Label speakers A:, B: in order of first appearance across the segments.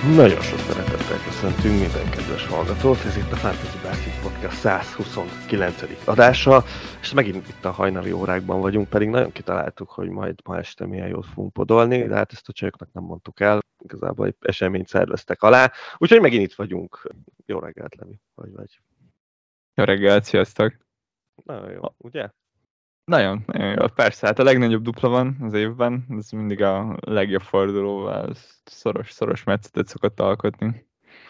A: Nagyon sok szeretettel köszöntünk minden kedves hallgatót, ez itt a Fantasy Basket Podcast 129. adása, és megint itt a hajnali órákban vagyunk, pedig nagyon kitaláltuk, hogy majd ma este milyen jót fogunk podolni, de hát ezt a csajoknak nem mondtuk el, igazából egy eseményt szerveztek alá, úgyhogy megint itt vagyunk. Jó reggelt, Levi, hogy vagy?
B: Jó reggelt, sziasztok!
A: Nagyon jó, ugye?
B: Nagyon jó. Persze, hát a legnagyobb dupla van az évben, ez mindig a legjobb fordulóval szoros metszetet szokott alkotni.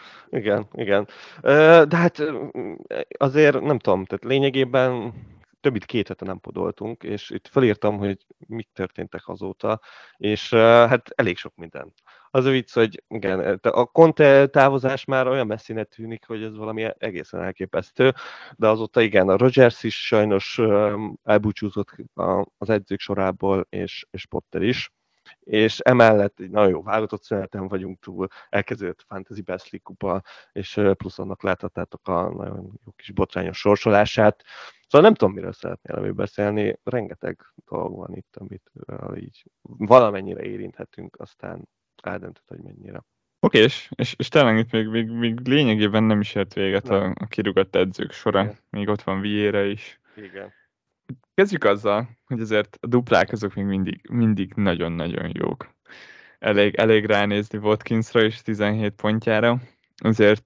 A: Igen. De hát azért nem tudom, tehát lényegében több mint 2 hete nem podoltunk, és itt felírtam, hogy mit történtek azóta, és hát elég sok minden. Az a vicc, hogy igen, a Conte távozás már olyan messzinek tűnik, hogy ez valami egészen elképesztő, de azóta igen, a Rodgers is sajnos elbúcsúzott az edzők sorából, és Potter is. És emellett egy nagyon jó válogatott szüneten vagyunk túl, elkezdődött a Fantasy Best League kupa, és plusz annak láthattátok a nagyon jó kis botrányos sorsolását. Szóval nem tudom, miről szeretnél előbb beszélni, rengeteg dolog van itt, amit így valamennyire érinthetünk, aztán eldöntöd, hogy mennyire.
B: Oké, és tényleg itt még lényegében nem is ért véget a kirúgott edzők sora,
A: Igen.
B: még ott van Vieira is.
A: Igen.
B: Kezdjük azzal, hogy azért a duplák azok még mindig nagyon-nagyon jók. Elég ránézni Watkinsra és 17 pontjára. Azért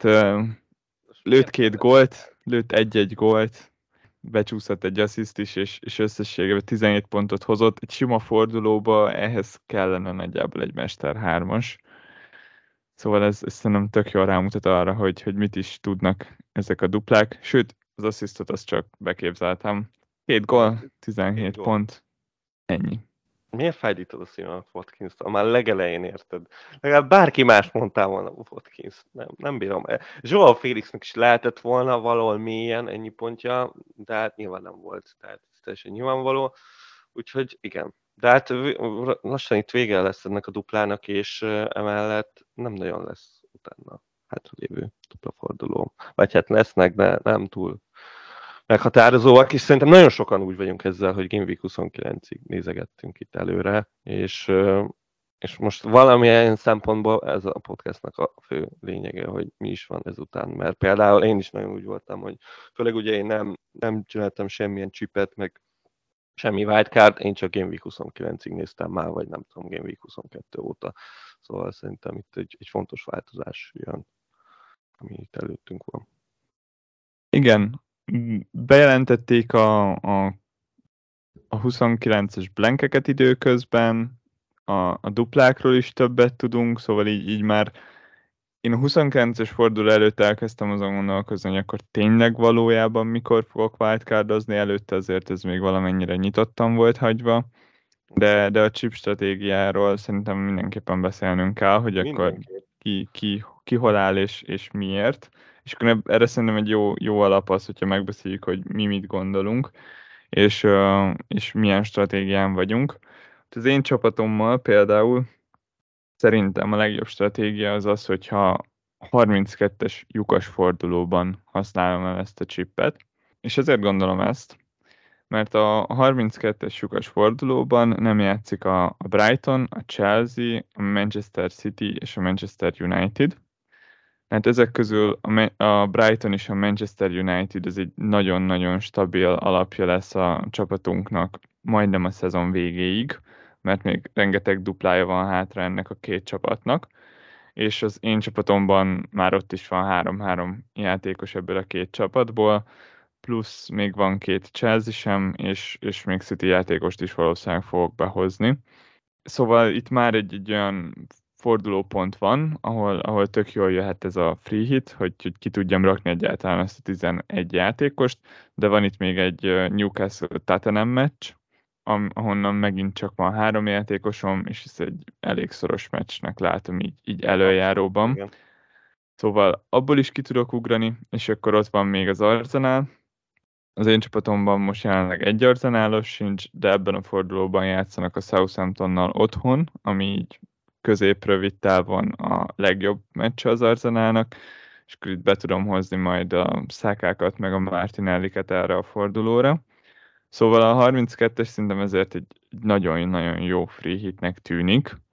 B: lőtt 2 gólt, lőtt 1-1 gólt, becsúszott egy assziszt is, és összességében 17 pontot hozott. Egy sima fordulóba ehhez kellene nagyjából egy Mester 3-as. Szóval ez szerintem tök jól rámutat arra, hogy mit is tudnak ezek a duplák. Sőt, az asszisztot azt csak beképzeltem. 2 gól, 17 pont, ennyi.
A: Miért fájdítod a szívemet Watkins-től? Már legelején érted. Legalább bárki más mondtál volna Watkins. Nem bírom. Joao Félixnek is lehetett volna valahol mélyen ennyi pontja, de hát nyilván nem volt. Tehát ez teljesen nyilvánvaló. Úgyhogy igen. De hát lassan itt vége lesz ennek a duplának, és emellett nem nagyon lesz utána hátralévő dupla forduló. Vagy hát lesznek, de nem túl meghatározóak, és szerintem nagyon sokan úgy vagyunk ezzel, hogy Game Week 29-ig nézegettünk itt előre, és most valamilyen szempontból ez a podcastnak a fő lényege, hogy mi is van ezután, mert például én is nagyon úgy voltam, hogy főleg ugye én nem csináltam semmilyen chipet, meg semmi wildcard, én csak Game Week 29-ig néztem már, vagy nem tudom, Game Week 22 óta. Szóval szerintem itt egy fontos változás jön, ami itt előttünk van.
B: Igen, bejelentették a 29-es blankeket időközben, a duplákról is többet tudunk, szóval így már én a 29-es forduló előtt elkezdtem azon gondolkozni, hogy akkor tényleg valójában mikor fogok wildcardozni, előtte azért ez még valamennyire nyitottan volt hagyva, de a chip stratégiáról szerintem mindenképpen beszélnünk kell, hogy akkor ki hol áll és miért. És akkor erre szerintem egy jó alap az, hogyha megbeszéljük, hogy mi mit gondolunk, és milyen stratégián vagyunk. Az én csapatommal például szerintem a legjobb stratégia az, hogyha 32-es lyukas fordulóban használom el ezt a chipet. És ezért gondolom ezt, mert a 32-es lyukas fordulóban nem játszik a Brighton, a Chelsea, a Manchester City és a Manchester United. Hát ezek közül a Brighton és a Manchester United ez egy nagyon-nagyon stabil alapja lesz a csapatunknak majdnem a szezon végéig, mert még rengeteg duplája van hátra ennek a két csapatnak, és az én csapatomban már ott is van 3-3 játékos ebből a két csapatból, plusz még van 2 Chelsea sem, és még City játékost is valószínűleg fogok behozni. Szóval itt már egy olyan fordulópont van, ahol tök jól jöhet ez a free hit, hogy ki tudjam rakni egyáltalán ezt a 11 játékost, de van itt még egy Newcastle-Tottenham meccs, ahonnan megint csak van 3 játékosom, és ez egy elég szoros meccsnek látom így előjáróban. Igen. Szóval abból is ki tudok ugrani, és akkor ott van még az Arsenal. Az én csapatomban most jelenleg egy Arsenalos sincs, de ebben a fordulóban játszanak a Southamptonnal otthon, ami így közép-rövid távon a legjobb meccs az Arsenalnak, és akkor itt be tudom hozni majd a Szákákat, meg a Martinelliket erre a fordulóra. Szóval a 32-es szerintem ezért egy nagyon-nagyon jó free hitnek tűnik,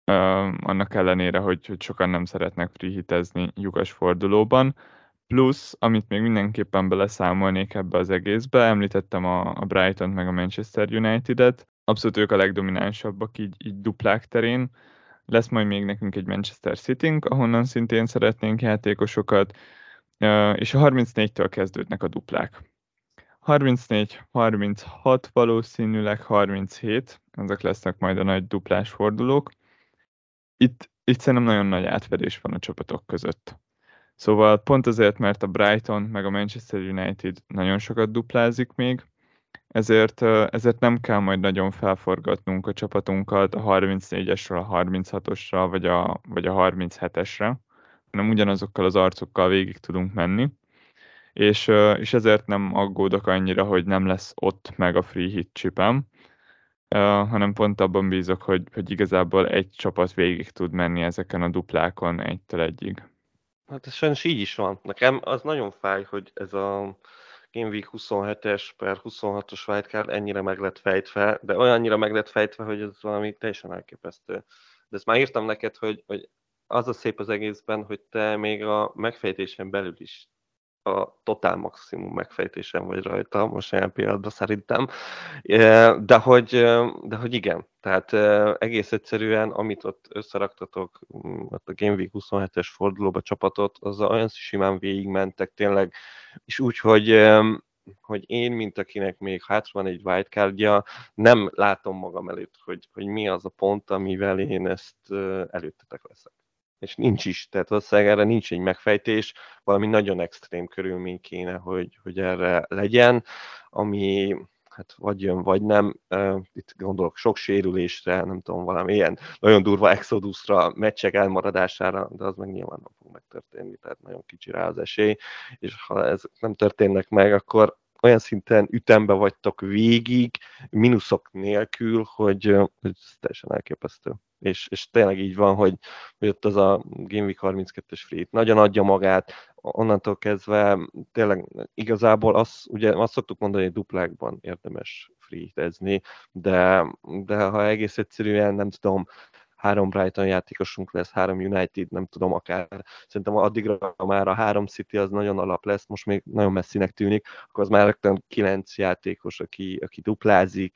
B: annak ellenére, hogy sokan nem szeretnek free hitezni lyukas fordulóban. Plusz, amit még mindenképpen beleszámolnék ebbe az egészbe, említettem a Brighton-t meg a Manchester United-et, abszolút ők a legdominánsabbak így duplák terén. Lesz majd még nekünk egy Manchester City-nk, ahonnan szintén szeretnénk játékosokat, és a 34-től kezdődnek a duplák. 34, 36, valószínűleg 37, ezek lesznek majd a nagy duplás fordulók. Itt szerintem nagyon nagy átfedés van a csapatok között. Szóval pont azért, mert a Brighton meg a Manchester United nagyon sokat duplázik még, ezért nem kell majd nagyon felforgatnunk a csapatunkat a 34-esről a 36-osra vagy a 37-esre, hanem ugyanazokkal az arcokkal végig tudunk menni, és ezért nem aggódok annyira, hogy nem lesz ott meg a free hit chipem, hanem pont abban bízok, hogy igazából egy csapat végig tud menni ezeken a duplákon 1-1-ig.
A: Hát ez sajnos így is van. Nekem az nagyon fáj, hogy ez a Game Week 27-es per 26-os wildcard ennyire meg lett fejtve, de olyannyira meg lett fejtve, hogy ez valami teljesen elképesztő. De ezt már írtam neked, hogy az a szép az egészben, hogy te még a megfejtésen belül is a totál maximum megfejtésen vagy rajta, most jelen pillanatban szerintem. De hogy igen, tehát egész egyszerűen, amit ott összeraktatok, ott a Game Week 27-es fordulóba csapatot, az olyan simán végigmentek tényleg, és úgy, hogy én, mint akinek még hátra van egy wildcardja, nem látom magam előtt, hogy mi az a pont, amivel én ezt előttetek leszek. És nincs is, tehát valószínűleg erre nincs egy megfejtés, valami nagyon extrém körülmény kéne, hogy erre legyen, ami hát vagy jön, vagy nem. Itt gondolok sok sérülésre, nem tudom, valami ilyen nagyon durva exodusra, meccsek elmaradására, de az meg nyilván nem fog megtörténni, tehát nagyon kicsi rá az esély, és ha ez nem történnek meg, akkor olyan szinten ütembe vagytok végig, mínuszok nélkül, hogy ez teljesen elképesztő. És tényleg így van, hogy ott az a Game Week 32-es free nagyon adja magát, onnantól kezdve tényleg igazából azt szoktuk mondani, hogy duplákban érdemes free-tezni, de ha egész egyszerűen nem tudom, 3 Brighton játékosunk lesz, 3 United, nem tudom, akár szerintem addigra már a 3 City az nagyon alap lesz, most még nagyon messzinek tűnik, akkor az már rögtön 9 játékos, aki duplázik,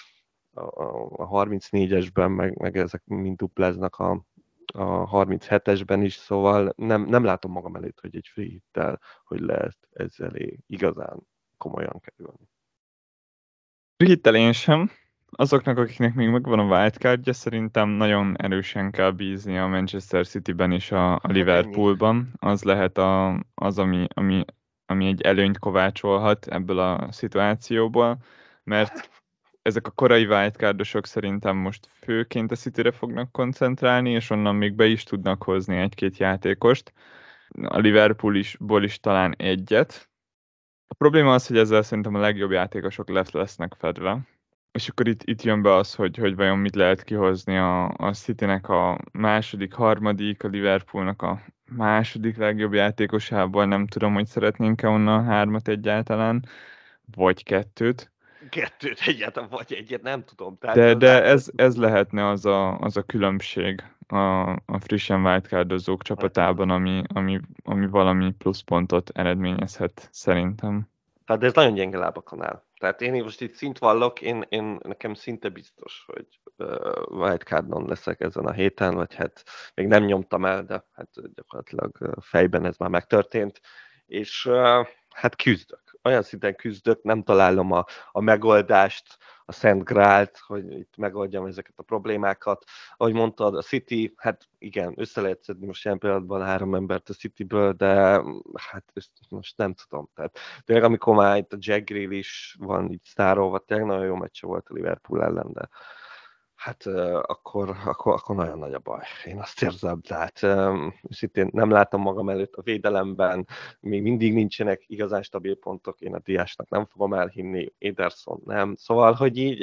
A: a 34-esben, meg ezek mind dupláznak a 37-esben is, szóval nem látom magam előtt, hogy egy free hittel, hogy lehet ezzel igazán komolyan kerülni.
B: Free hittel én sem. Azoknak, akiknek még megvan a wildcardja, szerintem nagyon erősen kell bízni a Manchester Cityben és a Liverpoolban. Az lehet az, ami egy előnyt kovácsolhat ebből a szituációból, mert ezek a korai wildcardosok szerintem most főként a Cityre fognak koncentrálni, és onnan még be is tudnak hozni egy-két játékost. A Liverpoolból is talán egyet. A probléma az, hogy ezzel szerintem a legjobb játékosok lesznek fedve. És akkor itt jön be az, hogy vajon mit lehet kihozni a Citynek a második, harmadik, a Liverpoolnak a második legjobb játékosából. Nem tudom, hogy szeretnénk-e onnan 3-at egyáltalán, vagy 2-t.
A: 2 egyáltalán, vagy egyet, nem tudom. Tehát
B: De ez lehetne az a különbség a frissen wildcardozók csapatában, ami valami pluszpontot eredményezhet szerintem.
A: Hát de ez nagyon gyenge lábakon áll. Tehát én most itt szint vallok, nekem szinte biztos, hogy wildcardon leszek ezen a héten, vagy hát még nem nyomtam el, de hát gyakorlatilag fejben ez már megtörtént, és hát küzdök. Olyan szinten küzdök, nem találom a megoldást, a Szent Grált, hogy itt megoldjam ezeket a problémákat. Ahogy mondtad, a City, hát igen, össze lehet szedni most ilyen pillanatban 3 embert a Cityből, de hát ezt most nem tudom. Tehát tényleg amikor már itt a Jack Grealish van így sztárolva, tényleg nagyon jó meccse volt a Liverpool ellen, de hát akkor nagyon nagy a baj. Én azt érzem, tehát szintén nem látom magam előtt a védelemben, még mindig nincsenek igazán stabil pontok, én a Diásnak nem fogom elhinni, Ederson nem, szóval, hogy így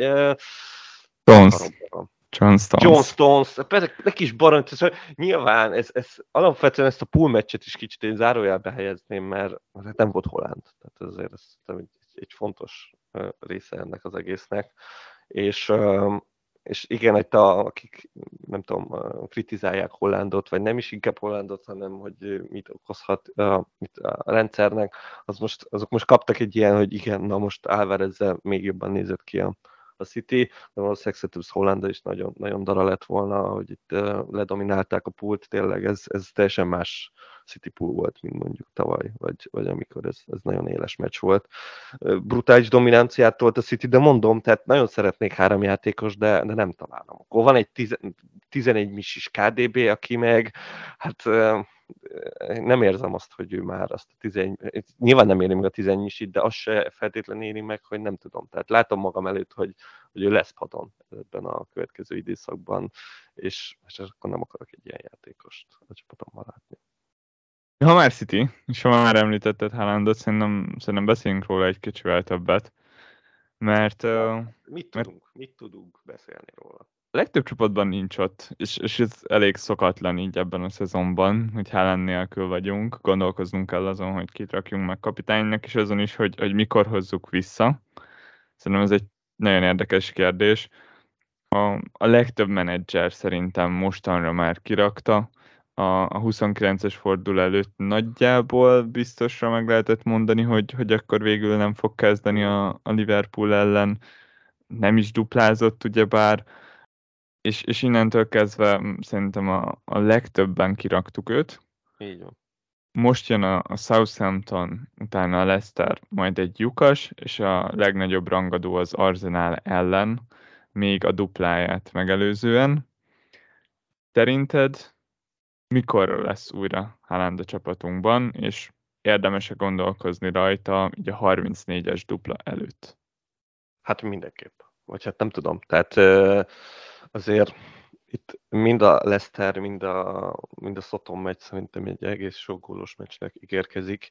A: John Stones, persze neki is barom, nyilván alapvetően ezt a pool meccset is kicsit én zárójelbe helyezném, mert nem volt Holland, tehát ezért ez egy fontos része ennek az egésznek, és és igen, hogy akik nem tudom, kritizálják Hollandot, vagy nem is inkább Hollandot, hanem hogy mit okozhat mit a rendszernek, azok most kaptak egy ilyen, hogy igen, na most Alvarezzel még jobban nézett ki a City, de valószínűleg szerintem Hollanda is nagyon, nagyon dara lett volna, hogy itt ledominálták a pult, tényleg ez teljesen más City pool volt, mint mondjuk tavaly, vagy amikor ez nagyon éles meccs volt. Brutális dominanciát tolt a City, de mondom, tehát nagyon szeretnék három játékos, de nem találom. Akkor van egy 11 misis KDB, aki meg, hát nem érzem azt, hogy ő már azt a 11, nyilván nem éri meg a 11 misit, de azt se feltétlenül éri meg, hogy nem tudom. Tehát látom magam előtt, hogy ő lesz padon ebben a következő időszakban, és akkor nem akarok egy ilyen játékost a csapatommal látni.
B: Ha már City, és ha már említetted Haalandot, szerintem beszéljünk róla egy kicsivel többet, mert
A: Mit tudunk beszélni róla?
B: a legtöbb csapatban nincs ott, és ez elég szokatlan így ebben a szezonban, hogy Haaland nélkül vagyunk, gondolkoznunk kell azon, hogy kit rakjunk meg kapitánynak, és azon is, hogy mikor hozzuk vissza. Szerintem ez egy nagyon érdekes kérdés. A legtöbb menedzser szerintem mostanra már kirakta. A 29-es forduló előtt nagyjából biztosra meg lehetett mondani, hogy akkor végül nem fog kezdeni a Liverpool ellen. Nem is duplázott, ugyebár. És innentől kezdve szerintem a legtöbben kiraktuk őt.
A: Így van.
B: Most jön a Southampton, utána a Leicester, majd egy lyukas, és a legnagyobb rangadó az Arsenal ellen, még a dupláját megelőzően. Szerinted mikor lesz újra Haaland a csapatunkban, és érdemes-e gondolkozni rajta így a 34-es dupla előtt?
A: Hát mindenképp. Vagy hát nem tudom. Tehát azért itt mind a Leicester, mind a Soton meccs szerintem egy egész sok gólos meccsnek ígérkezik,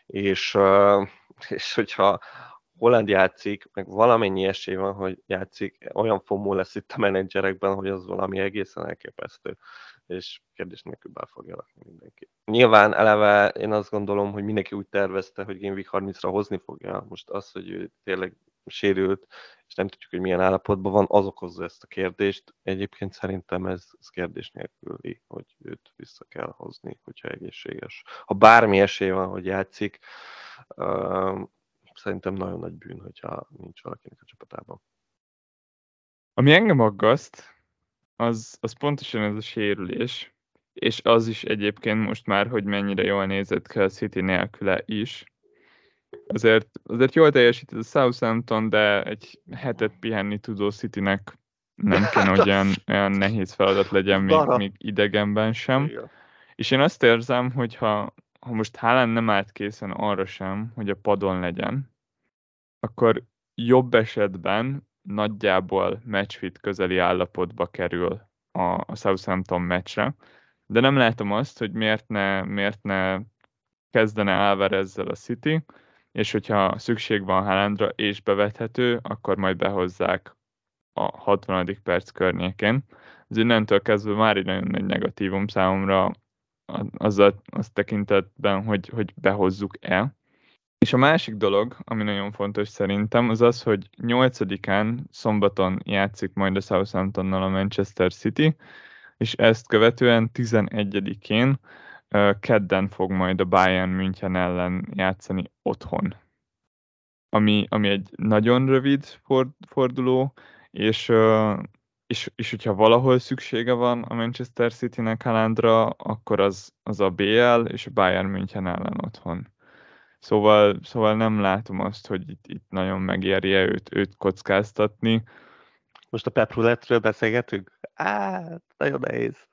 A: és hogyha Holland játszik, meg valamennyi esély van, hogy játszik, olyan FOMO lesz itt a menedzserekben, hogy az valami egészen elképesztő, és kérdés nélkül be fogja lakni mindenki. Nyilván eleve én azt gondolom, hogy mindenki úgy tervezte, hogy Game Week 30-ra hozni fogja. Most az, hogy ő tényleg sérült, és nem tudjuk, hogy milyen állapotban van, az okozza ezt a kérdést. Egyébként szerintem ez kérdés nélküli, hogy őt vissza kell hozni, hogyha egészséges. Ha bármi esély van, hogy játszik, szerintem nagyon nagy bűn, hogyha nincs valakinek a csapatában.
B: Ami engem aggaszt, az pontosan ez a sérülés, és az is egyébként most már, hogy mennyire jól nézett ki a City nélküle is. Azért jól teljesített a Southampton, de egy hetet pihenni tudó Citynek nem kell, hogy olyan nehéz feladat legyen még idegenben sem.
A: Igen.
B: És én azt érzem, hogy ha most Haaland nem állt készen arra sem, hogy a padon legyen, akkor jobb esetben nagyjából matchfit közeli állapotba kerül a Southampton meccsre, de nem látom azt, hogy miért ne kezdene Alvarezzel a City, és hogyha szükség van Haalandra és bevethető, akkor majd behozzák a 60. perc környékén. Ez innentől kezdve már egy nagyon nagy negatívum számomra az tekintetben, hogy behozzuk-e. És a másik dolog, ami nagyon fontos szerintem, az az, hogy 8-án szombaton játszik majd a Southamptonnal a Manchester City, és ezt követően 11-én kedden fog majd a Bayern München ellen játszani otthon. Ami egy nagyon rövid forduló, és hogyha valahol szüksége van a Manchester City-nek Haalandra, akkor az a BL és a Bayern München ellen otthon. Szóval nem látom azt, hogy itt nagyon megéri őt kockáztatni.
A: Most a Pep Roulette-ről beszélgetünk? Nagyon nehéz.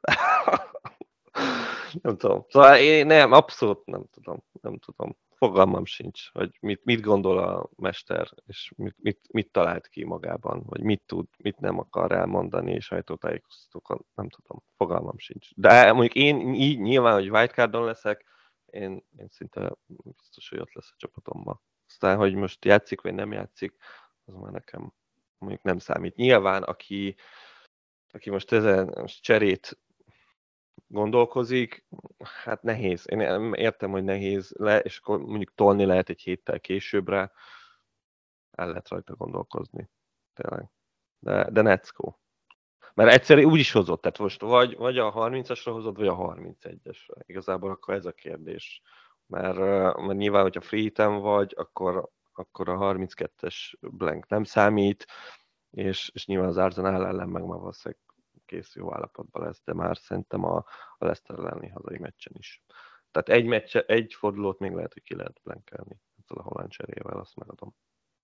A: Nem tudom. Szóval én nem, abszolút nem tudom. Fogalmam sincs, hogy mit gondol a mester, és mit talált ki magában, vagy mit tud, mit nem akar elmondani, és sajtótájékoztatókon, nem tudom. Fogalmam sincs. De mondjuk én így nyilván, hogy wildcardon leszek, én szinte biztos, hogy ott lesz a csapatomban. Aztán, hogy most játszik, vagy nem játszik, az már nekem mondjuk nem számít. Nyilván, aki most ezen cserét gondolkozik, hát nehéz. Én értem, hogy nehéz és akkor mondjuk tolni lehet egy héttel későbbre, el lehet rajta gondolkozni. Tényleg. De let's go. Mert egyszer úgy is hozott, tehát most vagy a 30-asra hozod, vagy a 31-esre. Igazából akkor ez a kérdés. Mert nyilván, hogyha free hiten vagy, akkor a 32-es blank nem számít, és nyilván az Arsenal ellen meg már valószínűleg kész jó állapotban lesz, de már szerintem a Leicester elleni hazai meccsen is. Tehát egy fordulót még lehet, hogy ki lehet blankelni ezzel a holland cserével, azt megadom.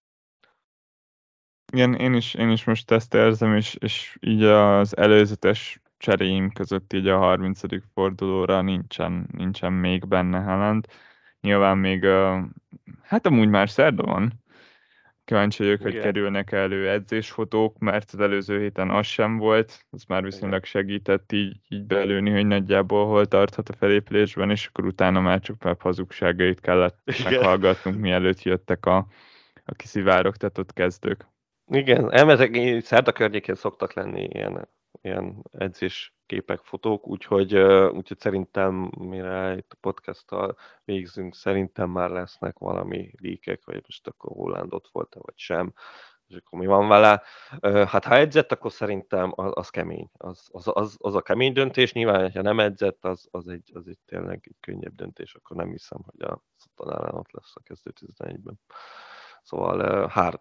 B: Igen, én is most ezt érzem, és így az előzetes cseréim között így a 30. fordulóra nincsen még benne Haaland. Nyilván még, hát amúgy már szerda van. Kíváncsi vagyok, hogy
A: Igen,
B: kerülnek elő edzésfotók, mert az előző héten az sem volt, az már viszonylag
A: igen.
B: segített így belőni, hogy nagyjából hol tarthat a felépülésben, és akkor utána már csak Pep hazugságait kellett
A: Igen.
B: meghallgatnunk, mielőtt jöttek a kiszivárogtatott kezdők.
A: Igen, elmezek, szerda környékén szoktak lenni ilyen edzésképek, fotók, úgyhogy szerintem, mire itt a podcasttal végzünk, szerintem már lesznek valami líkek, vagy most akkor Holland ott volt-e, vagy sem, és akkor mi van vele. Hát ha edzett, akkor szerintem az kemény. Az a kemény döntés, nyilván, ha nem edzett, az egy tényleg egy könnyebb döntés, akkor nem hiszem, hogy a Sutton ellen ott lesz a kezdő 11-ben. Szóval hard,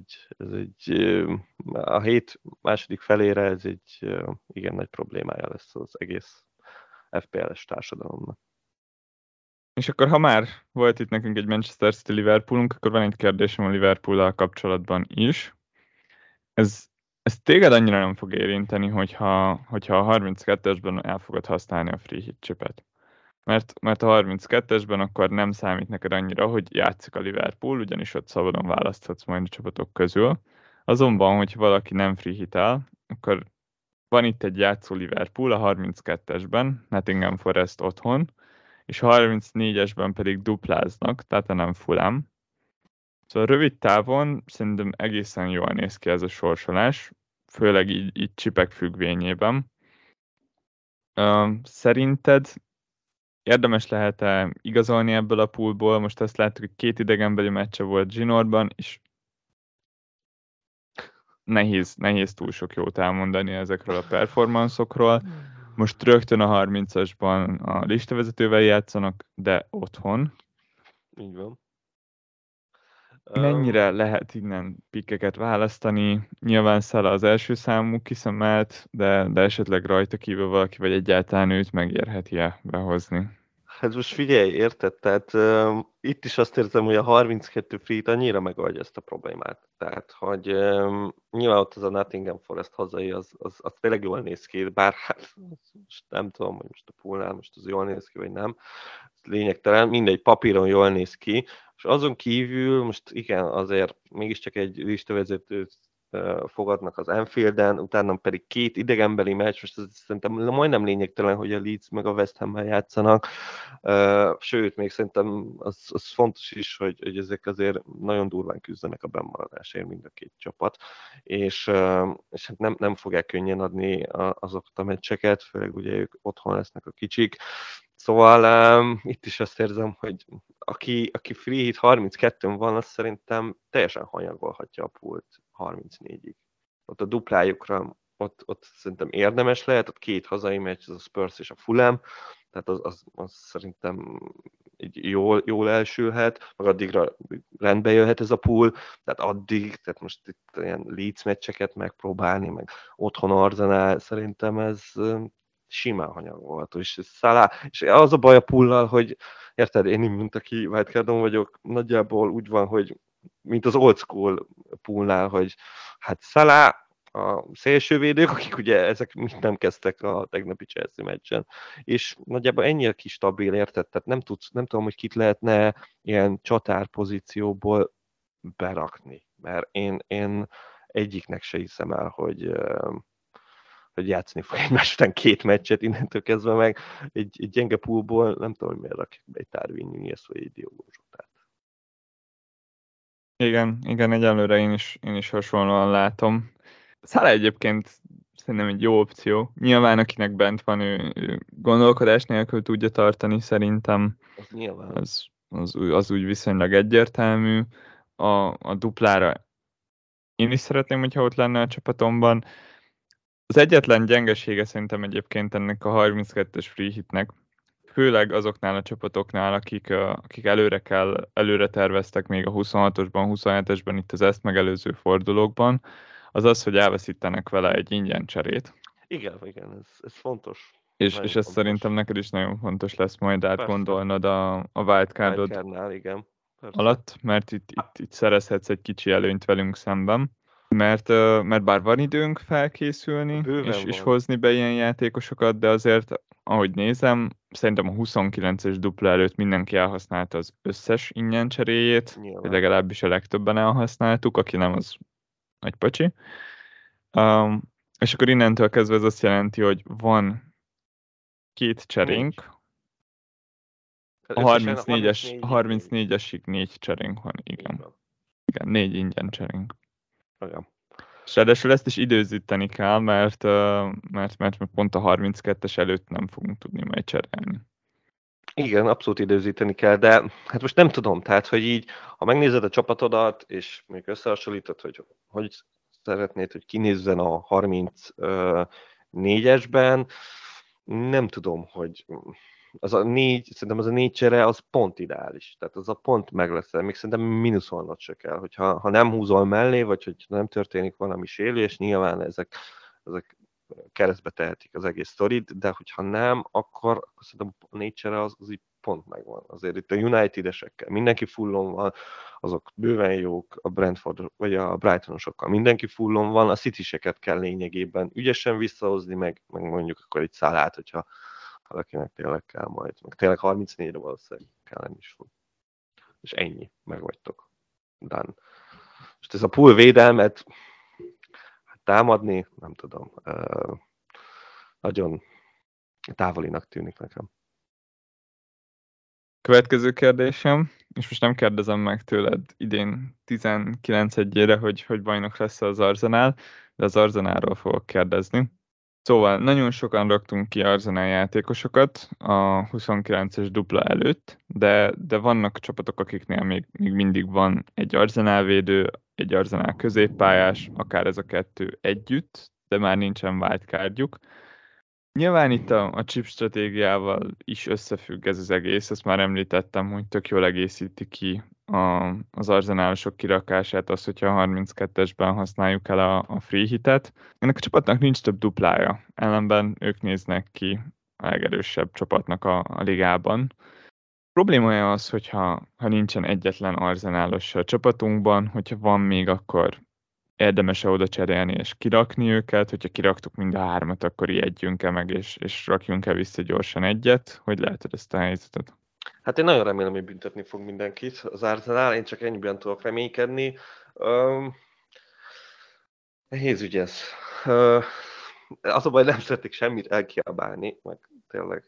A: a hét második felére ez egy igen nagy problémája lesz az egész FPL-es társadalomnak.
B: És akkor, ha már volt itt nekünk egy Manchester City Liverpoolunk, akkor van egy kérdésem a Liverpool-al kapcsolatban is. Ez téged annyira nem fog érinteni, hogyha a 32-esben el fogod használni a free hit chipet. Mert a 32-esben akkor nem számít neked annyira, hogy játszik a Liverpool, ugyanis ott szabadon választhatsz majd a csapatok közül. Azonban, hogyha valaki nem free hitel, akkor van itt egy játszó Liverpool a 32-esben, Nottingham Forest otthon, és 34-esben pedig dupláznak, tehát nem Fulham. Szóval rövid távon szerintem egészen jól néz ki ez a sorsolás, főleg így csipek függvényében. Szerinted érdemes lehet-e igazolni ebből a poolból? Most azt láttuk, hogy 2 idegenbeli meccse volt Zsinorban, és nehéz túl sok jót elmondani ezekről a performanszokról. Most rögtön a 30-asban a listavezetővel játszanak, de otthon.
A: Így van.
B: Mennyire lehet innen pikkeket választani? Nyilván Salah az első számú kiszemelt, de esetleg rajta kívül valaki, vagy egyáltalán őt megérheti-e behozni?
A: Hát most figyelj, érted? Tehát itt is azt érzem, hogy a 32 free annyira megoldja ezt a problémát. Tehát, hogy nyilván ott az a Nottingham Forest hazai, az tényleg jól néz ki, bár hát most nem tudom, hogy most a poolnál most az jól néz ki, vagy nem. Lényegtelen, mindegy, papíron jól néz ki. És azon kívül most igen, azért mégiscsak egy listavezetőt fogadnak az Anfielden, utána pedig 2 idegenbeli meccs, most ez szerintem majdnem lényegtelen, hogy a Leeds meg a West Ham-mel játszanak, sőt, még szerintem az fontos is, hogy ezek azért nagyon durván küzdenek a bennmaradásért mind a 2 csapat, és hát nem fogják könnyen adni azokat a meccseket, főleg ugye ők otthon lesznek a kicsik, szóval itt is azt érzem, hogy aki free hit 32-n van, az szerintem teljesen hanyagolhatja a pult 34-ig. Ott a duplájukra, ott szerintem érdemes lehet, ott 2 hazai meccs, az a Spurs és a Fulham, tehát az szerintem így jól elsülhet, meg addigra rendbe jöhet ez a pool, tehát addig, tehát most itt ilyen Leeds meccseket megpróbálni, meg otthon Arsenal, szerintem ez simán hanyagolható, és és az a baj a pullal, hogy érted, én, mint aki wildcardon vagyok, nagyjából úgy van, hogy mint az old school poolnál, hogy hát Salah, a szélsővédők, akik ugye ezek mind nem kezdtek a tegnapi Chelsea meccsen, és nagyjából ennyire kis stabil, érted? Tehát nem tudom, hogy kit lehetne ilyen csatár pozícióból berakni, mert én egyiknek se hiszem el, hogy játszani fog egymás után 2 meccset innentől kezdve meg egy gyenge poolból, nem tudom, hogy miért rakják be egy Darwin Núñez vagy egy Diogo Jotát.
B: Igen, egyelőre én is hasonlóan látom. Szála egyébként szerintem egy jó opció. Nyilván akinek bent van, ő gondolkodás nélkül tudja tartani, szerintem
A: Az nyilván.
B: az úgy viszonylag egyértelmű. A duplára én is szeretném, hogyha ott lenne a csapatomban. Az egyetlen gyengesége szerintem egyébként ennek a 32-es free hitnek, főleg azoknál a csapatoknál, akik előre terveztek még a 26-osban, 27-esben, itt az ezt megelőző fordulókban, az az, hogy elveszítenek vele egy ingyen cserét.
A: Igen, ez fontos.
B: És
A: Nagyon
B: ez
A: fontos.
B: szerintem neked is nagyon fontos lesz majd
A: Persze,
B: átgondolnod a wildcardod
A: Wildcardnál, igen. Persze.
B: alatt, mert itt szerezhetsz egy kicsi előnyt velünk szemben. Mert bár van időnk felkészülni,
A: Bőven
B: és
A: van.
B: hozni be ilyen játékosokat, de azért, ahogy nézem, szerintem a 29-es dupla előtt mindenki elhasználta az összes ingyen cseréjét, vagy
A: Nyilván.
B: legalábbis a legtöbben elhasználtuk, aki nem, az nagy pacsi. Um, és akkor innentől kezdve ez azt jelenti, hogy van 2 cserénk,
A: 4.
B: a
A: Összesen a
B: 34-es,
A: 34-ig 4.
B: 34-esig 4 cserénk van,
A: Így
B: igen.
A: van.
B: Igen, 4 ingyen cserénk.
A: Igen.
B: És ráadásul ezt is időzíteni kell, mert pont a 32-es előtt nem fogunk tudni majd cserélni.
A: Igen, abszolút időzíteni kell, de hát most nem tudom, tehát, hogy így, ha megnézed a csapatodat, és még összehasonlítod, hogy szeretnéd, hogy kinézzen a 34-esben, nem tudom, hogy szerintem az a 4 csere, az pont ideális. Tehát az a pont meg lesz, még szerintem mínuszolnod se kell, hogyha nem húzol mellé, vagy hogy nem történik valami sérülés, nyilván ezek keresztbe tehetik az egész sztorit, de hogyha nem, akkor szerintem a 4 csere az így pont megvan. Azért itt a United-esekkel mindenki fullon van, azok bőven jók, a Brentford vagy a Brightonosokkal mindenki fullon van, a City-seket kell lényegében ügyesen visszahozni, meg mondjuk akkor egy Szalát, hogyha valakinek tényleg kell majd, meg tényleg 34-re valószínűleg kell lenni is fog. És ennyi, megvagytok. Done. És ez a pool védelmet támadni, nem tudom, nagyon távolinak tűnik nekem.
B: Következő kérdésem, és most nem kérdezem meg tőled idén 19-ére, hogy bajnok lesz az Arsenal, de az Arsenalról fogok kérdezni. Szóval nagyon sokan raktunk ki Arsenal játékosokat a 29-es dupla előtt, de vannak csapatok, akiknél még mindig van egy Arsenal védő, egy Arsenal középpályás, akár ez a kettő együtt, de már nincsen wildcardjuk. Nyilván itt a chip stratégiával is összefügg ez az egész, ezt már említettem, hogy tök jól egészíti ki az arzenálosok kirakását, az, hogyha a 32-esben használjuk el a free hitet. Ennek a csapatnak nincs több duplája, ellenben ők néznek ki a legerősebb csapatnak a ligában. A problémája az, hogyha nincsen egyetlen arzenálos a csapatunkban, hogyha van még, akkor érdemes-e oda cserélni és kirakni őket, hogyha kiraktuk mind a hármat, akkor ijedjünk-e meg, és rakjunk-e vissza gyorsan egyet? Hogy látod ezt a helyzetet?
A: Hát én nagyon remélem, hogy büntetni fog mindenkit az Arsenal, én csak ennyiben tudok reménykedni. Nehéz ügy ez. Az a baj, nem szeretik semmit elkiabálni, meg tényleg.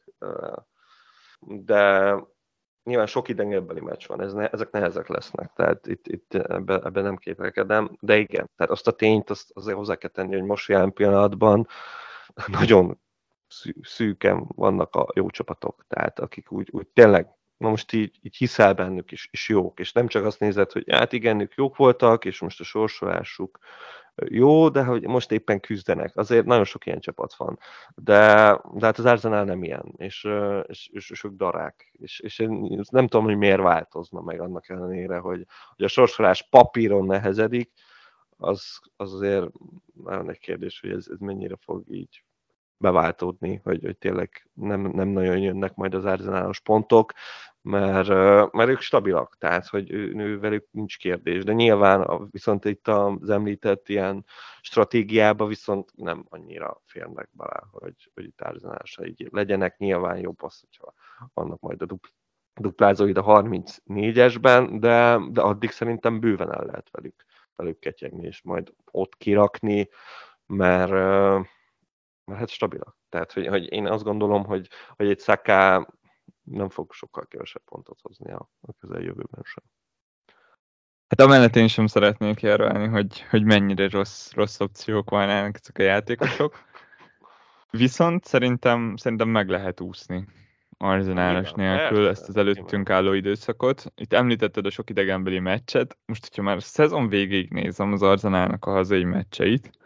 A: De nyilván sok idegenbeli meccs van, ezek nehezek lesznek, tehát itt ebben nem kételkedem, de igen, tehát azt a tényt azért hozzá kell tenni, hogy most jelen pillanatban nagyon szűken vannak a jó csapatok, tehát akik úgy tényleg, na most így hiszel bennük is, és jók, és nem csak azt nézed, hogy hát igen, ők jók voltak, és most a sorsolásuk jó, de hogy most éppen küzdenek. Azért nagyon sok ilyen csapat van. De hát az Arsenal nem ilyen, és ők darák. És én nem tudom, hogy miért változna meg annak ellenére, hogy a sorsolás papíron nehezedik, az azért nagyon egy kérdés, hogy ez mennyire fog így beváltódni, hogy tényleg nem nagyon jönnek majd az Arsenalos pontok, mert ők stabilak, tehát hogy velük nincs kérdés. De nyilván viszont itt az említett ilyen stratégiába viszont nem annyira férnek bele, hogy itt Arsenalosai legyenek. Nyilván jobb az, hogyha vannak majd a duplázóid a 34-esben, de addig szerintem bőven el lehet velük ketyegni, és majd ott kirakni, mert hát stabilak. Tehát, hogy én azt gondolom, hogy egy Saka nem fog sokkal kevesebb pontot hozni a közeljövőben sem.
B: Hát amellett én sem szeretnék érvelni, hogy mennyire rossz opciók vannak ezek a játékosok. Viszont szerintem meg lehet úszni Arsenalos nélkül ezt az előttünk álló időszakot. Itt említetted a sok idegenbeli meccset. Most, hogyha már a szezon végéig nézem az Arsenalnak a hazai meccseit,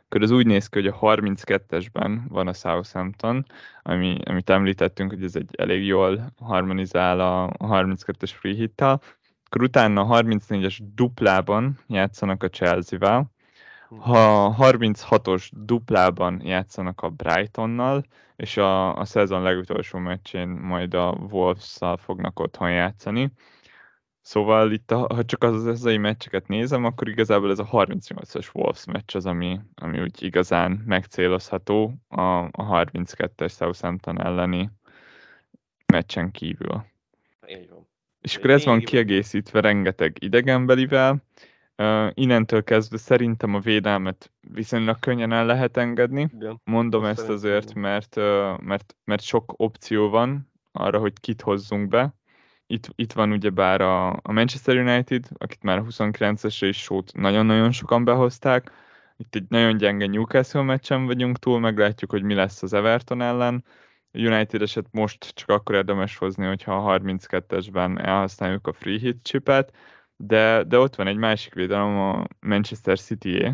B: akkor az úgy néz ki, hogy a 32-esben van a Southampton, amit említettünk, hogy ez egy elég jól harmonizál a 32-es free hit-tel, akkor utána a 34-es duplában játszanak a Chelsea-vel, ha 36-os duplában játszanak a Brightonnal, és a szezon legutolsó meccsén majd a Wolves-szal fognak otthon játszani. Szóval itt, ha csak az ezei meccseket nézem, akkor igazából ez a 38-as Wolves meccs az, ami úgy igazán megcélozható a 32-es Southampton elleni meccsen kívül.
A: Így van.
B: És akkor ez van kiegészítve rengeteg idegenbelivel. Innentől kezdve szerintem a védelmet viszonylag könnyen el lehet engedni.
A: Igen,
B: Mondom ezt azért, mert sok opció van arra, hogy kit hozzunk be. Itt van ugyebár a Manchester United, akit már a 29-esre is sót nagyon-nagyon sokan behozták. Itt egy nagyon gyenge Newcastle meccsen vagyunk túl, meglátjuk, hogy mi lesz az Everton ellen. A United eset most csak akkor érdemes hozni, hogyha a 32-esben elhasználjuk a free hit chipet, de ott van egy másik védelem, a Manchester City-é,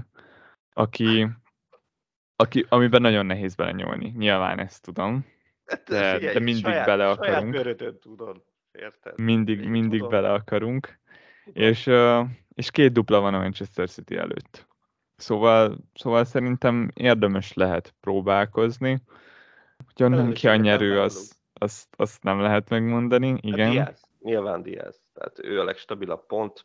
B: amiben nagyon nehéz belenyúlni. Nyilván ezt tudom, de mindig bele akarunk.
A: Saját bőrödön tudod, érted?
B: Mindig bele akarunk. És 2 dupla van a Manchester City előtt. Szóval szerintem érdemes lehet próbálkozni. Hogy onnan ki a nyerő, azt nem lehet megmondani. Igen.
A: Diaz. Nyilván Diaz. Tehát ő a legstabilabb pont.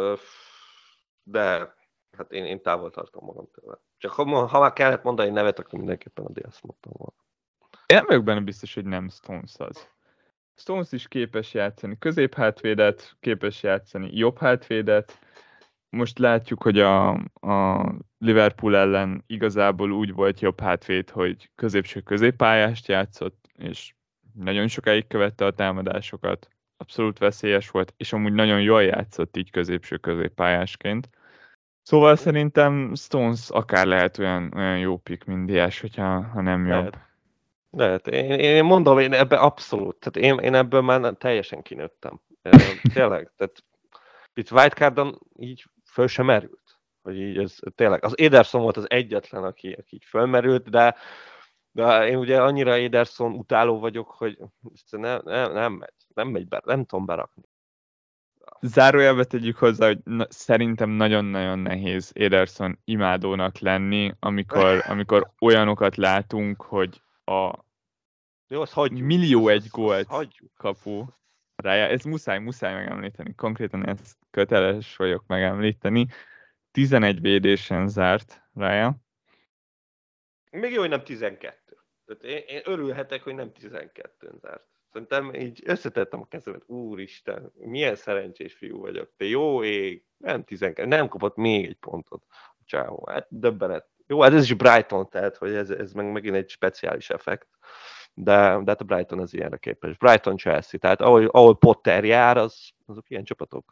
A: De hát én távol tartom magam tőle. Csak ha már kellett mondani nevet, akkor mindenképpen a Diaz mondtam volna.
B: Én nem vagyok benne biztos, hogy nem Stones az. Stones is képes játszani középhátvédet, képes játszani jobb hátvédet. Most látjuk, hogy a Liverpool ellen igazából úgy volt jobb hátvéd, hogy középső középpályást játszott, és nagyon sokáig követte a támadásokat. Abszolút veszélyes volt, és amúgy nagyon jól játszott így középső középpályásként. Szóval szerintem Stones akár lehet olyan jó pick, mint Diaz, ha nem jobb.
A: Lehet. Én mondom, én ebben abszolút. Tehát én ebből már teljesen kinőttem. Tényleg. Tehát itt Wildcardon így föl sem merült. Hogy így ez tényleg. Az Ederson volt az egyetlen, aki így fölmerült, de én ugye annyira Ederson utáló vagyok, hogy nem megy be, nem tudom berakni.
B: Zárójelbe tegyük hozzá, hogy szerintem nagyon-nagyon nehéz Ederson imádónak lenni, amikor olyanokat látunk, hogy a
A: jó,
B: millió egy gólt kapu rája. Ez muszáj megemlíteni. Konkrétan ezt köteles vagyok megemlíteni. 11 védésen zárt rája.
A: Még jó, hogy nem 12. Tehát én örülhetek, hogy nem 12-n zárt. Szerintem így összetettem a kezemet. Úristen, milyen szerencsés fiú vagyok. Te jó ég, nem 12, nem kapott még egy pontot. Csávó, hát döbbenet. Jó, hát ez is Brighton, tehát hogy ez megint egy speciális effekt. De hát a Brighton az ilyenre képes. Brighton-Chelsea, tehát ahol Potter jár, azok ilyen csapatok.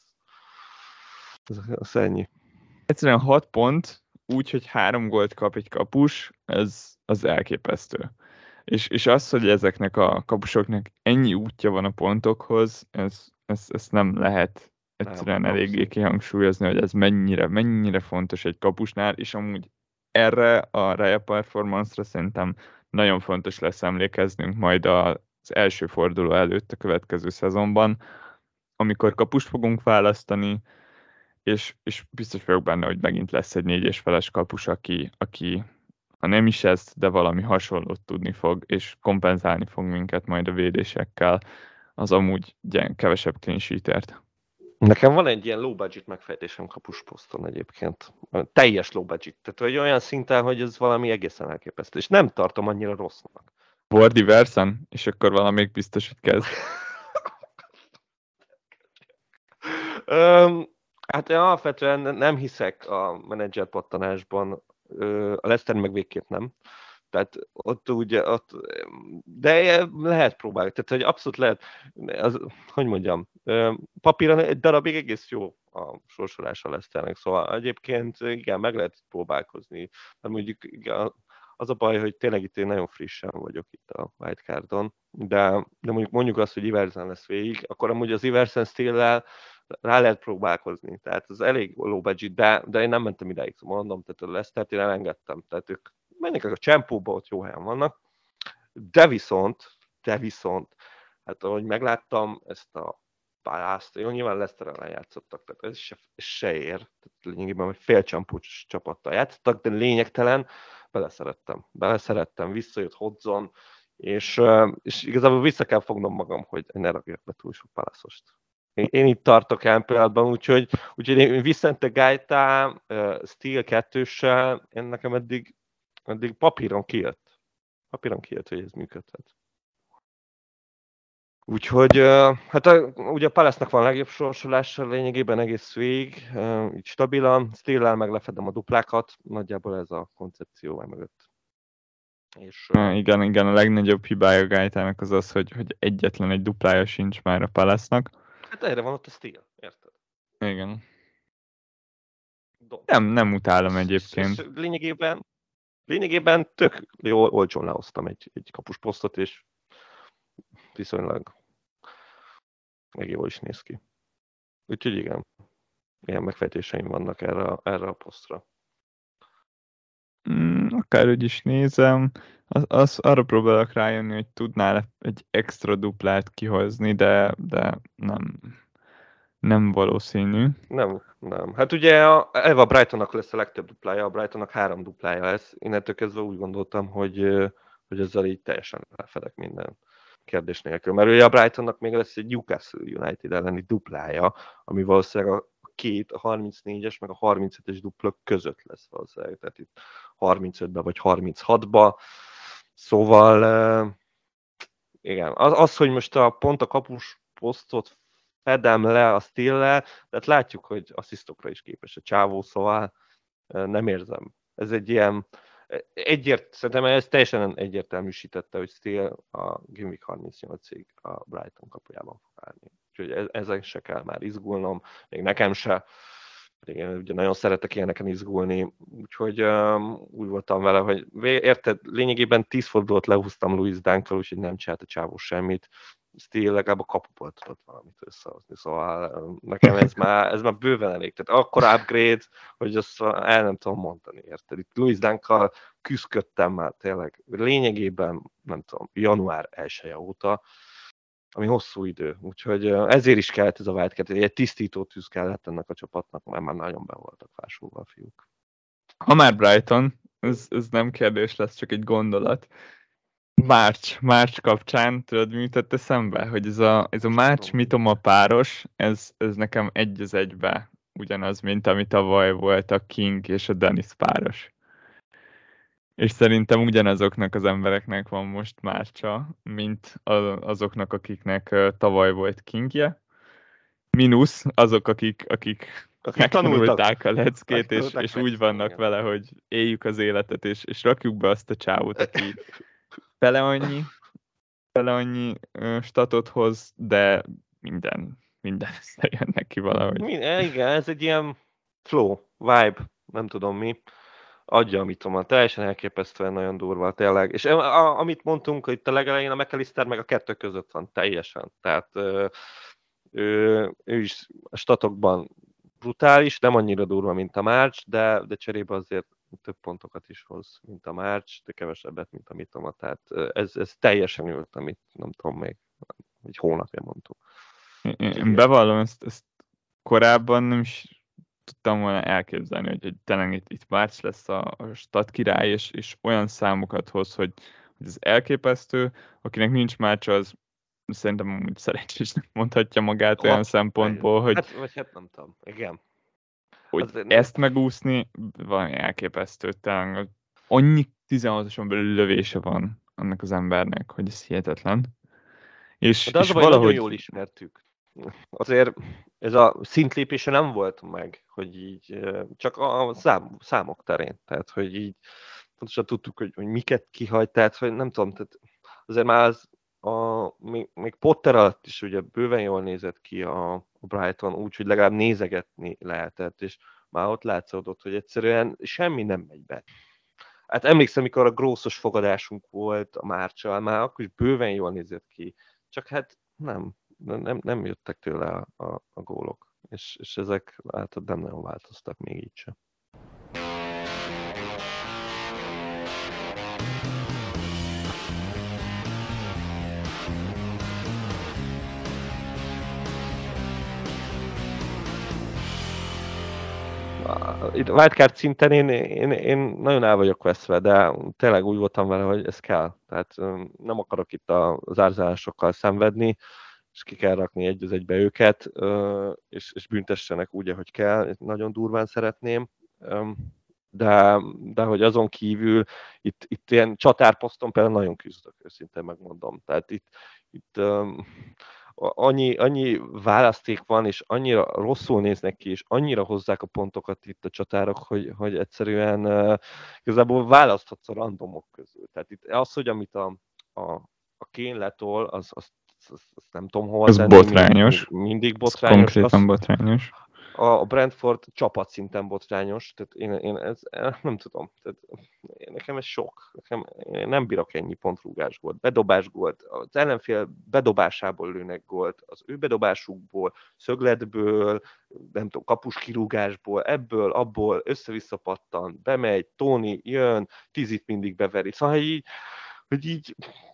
A: Ez ennyi.
B: Egyszerűen 6 pont, úgy, hogy 3 gólt kap egy kapus, az elképesztő. És az, hogy ezeknek a kapusoknak ennyi útja van a pontokhoz, ezt nem lehet egyszerűen eléggé kihangsúlyozni, hogy ez mennyire fontos egy kapusnál, és amúgy erre a Raya performance-ra szerintem nagyon fontos lesz emlékeznünk majd az első forduló előtt a következő szezonban, amikor kapust fogunk választani, és biztos vagyok benne, hogy megint lesz egy 4-es feles kapus, aki ha nem is ezt, de valami hasonlót tudni fog, és kompenzálni fog minket majd a védésekkel az amúgy kevesebb clean sheetért.
A: Nekem van egy ilyen low budget megfejtésem kapusposzton egyébként. Teljes low budget. Tehát hogy olyan szinten, hogy ez valami egészen elképesztő. És nem tartom annyira rossznak.
B: Wardy Versan, és akkor valamelyik biztos, hogy kezd.
A: Hát én alapvetően nem hiszek a menedzser pattanásban. A Leicester meg végképp nem. Tehát de lehet próbálni. Tehát, hogy abszolút lehet, hogy mondjam, papíron egy darabig egész jó a sorsolása Leicesternek, szóval egyébként igen, meg lehet próbálkozni. Mert mondjuk az a baj, hogy tényleg itt én nagyon frissen vagyok itt a wildcardon, de mondjuk azt, hogy Iversen lesz végig, akkor amúgy az Iversen Steele-lel rá lehet próbálkozni, tehát ez elég low budget, de én nem mentem ideig, mondom, tehát a Leicestert én elengedtem, tehát ők mennek a csempóba, ott jó helyen vannak, de viszont, hát ahogy megláttam ezt a Palace-t, jó, nyilván Leicester ellen játszottak, tehát ez se ér, tehát lényegében hogy fél csampós csapattal játszottak, de lényegtelen, beleszerettem, visszajött Hodgson, és igazából vissza kell fognom magam, hogy ne rakjak be túl sok Palace-ost. Én itt tartok el pillanatban, úgyhogy én Vicente Gaeta, Steel 2-sel, én nekem eddig papíron kijött, hogy ez működhet. Úgyhogy, hát ugye a Palace-nak van a legjobb sorsolása lényegében egész végig, így stabilan, Steel-lel meg lefedem a duplákat, nagyjából ez a koncepció mögött. És,
B: igen, a legnagyobb hibája Gaetának az, hogy egyetlen egy duplája sincs már a Palace-nak.
A: Hát erre van ott a Steel, érted?
B: Igen. Nem utálom egyébként.
A: És lényegében tök jó olcsón lehoztam egy kapusposztot, és viszonylag meg jól is néz ki. Úgyhogy igen, ilyen megfejtéseim vannak erre a posztra.
B: Akárhogy is nézem, arra próbálok rájönni, hogy tudnál egy extra duplát kihozni, de nem valószínű.
A: Nem. Hát ugye Eva Brightonnak lesz a legtöbb duplája, a Brightonnak 3 duplája lesz. Innentől kezdve úgy gondoltam, hogy ezzel így teljesen lefedek minden kérdés nélkül. Mert ugye a Brightonnak még lesz egy Newcastle United elleni duplája, ami valószínűleg a 34-es meg a 35-es dupla között lesz valószínűleg. Tehát itt 35-be vagy 36-ba. Szóval igen, az, hogy most pont a kapus posztot fedem le a Steel-lel, tehát látjuk, hogy asszisztokra is képes a csávó, szóval nem érzem. Ez egy ilyen, szerintem ez teljesen egyértelműsítette, hogy Steel a Game Week 38-ig a Brighton kapujában fog állni. Úgyhogy ezen se kell már izgulnom, még nekem se, pedig én ugye nagyon szeretek ilyeneken izgulni, úgyhogy úgy voltam vele, hogy érted, lényegében 10 fordulót lehúztam Louis Dunkkal, úgyhogy nem csinált a csávó semmit. Steel legalább a kapuból tudott valamit összehozni, szóval nekem ez már bőven elég. Tehát akkora upgrade, hogy azt el nem tudom mondani, érted? Itt Louis Dunkkal küzdködtem már tényleg lényegében, nem tudom, január 1 óta, ami hosszú idő, úgyhogy ezért is kellett ez a Wildcat, egy tisztító tűz kellett ennek a csapatnak, mert már nagyon be voltak fásulva a fiúk.
B: Ha már Brighton, ez nem kérdés lesz, csak egy gondolat. March kapcsán, tudod, mi jutott eszembe? Hogy ez a March Mitoma páros, ez nekem egy az egybe ugyanaz, mint ami tavaly volt a King és a Dennis páros. És szerintem ugyanazoknak az embereknek van most Marcha, mint azoknak, akiknek tavaly volt Kingje. Minusz azok, akik megtanulták a leckét, és úgy vannak vele, hogy éljük az életet, és rakjuk be azt a csávót, aki fele annyi statot hoz, de minden összejön neki valahogy.
A: Igen, ez egy ilyen flow, vibe, nem tudom mi. Adja, amit tudom, teljesen elképesztően nagyon durva, tényleg. És amit mondtunk, hogy itt a legelején a McAllister meg a kettő között van, teljesen. Tehát ő is a statokban brutális, nem annyira durva, mint a March, de cserébe azért több pontokat is hoz, mint a March, de kevesebbet, mint a Mitoma. Tehát ez teljesen ült, amit nem tudom még, egy hónapja mondtuk.
B: Én bevallom, ezt korábban nem is tudtam volna elképzelni, hogy tényleg itt March lesz a stat király, és olyan számokat hoz, hogy ez elképesztő. Akinek nincs March, az szerintem amúgy szerencsésnek mondhatja magát olyan szempontból, hogy...
A: Hát nem tudom, igen.
B: Hogy ezt megúszni, valami elképesztő. Talán annyi 16-oson belül lövése van annak az embernek, hogy ez hihetetlen.
A: De az valahogy nagyon jól ismertük. Azért ez a szintlépése nem volt meg, hogy így csak a számok terén. Tehát, hogy így pontosan tudtuk, hogy miket kihagy, tehát, hogy nem tudom, tehát azért már még Potter alatt is ugye bőven jól nézett ki a Brighton, úgyhogy legalább nézegetni lehetett, és már ott látszódott, hogy egyszerűen semmi nem megy be. Hát emlékszem, amikor a grószos fogadásunk volt a Márcsal, már akkor is bőven jól nézett ki, csak hát nem jöttek tőle a gólok. és ezek hát nem nagyon változtak még így sem. Itt wildcard szinten én nagyon el vagyok veszve, de tényleg úgy voltam vele, hogy ez kell. Tehát nem akarok itt a zárzásokkal szenvedni, és ki kell rakni egy az egybe őket, és büntessenek úgy, ahogy kell. Nagyon durván szeretném. De hogy azon kívül itt ilyen csatárposzton például nagyon küzdök, őszintén megmondom. Tehát itt annyi választék van, és annyira rosszul néznek ki, és annyira hozzák a pontokat itt a csatárok, hogy egyszerűen igazából választhatsz a randomok közül. Tehát itt az, hogy amit a Kane letol, azt nem tudom hova
B: Ez
A: tenni,
B: botrányos.
A: mindig
B: Ez
A: botrányos.
B: konkrétan botrányos.
A: A Brentford csapatszinten botrányos, tehát én nem tudom, tehát nekem ez sok. Én nem bírok ennyi pontrúgás gólt, bedobás gólt, az ellenfél bedobásából lőnek gólt, az ő bedobásukból, szögletből, nem tudom, kapus kirúgásból, ebből, abból, össze-vissza pattan, bemegy, Tony jön, Tizit mindig beveri. Szóval hogy így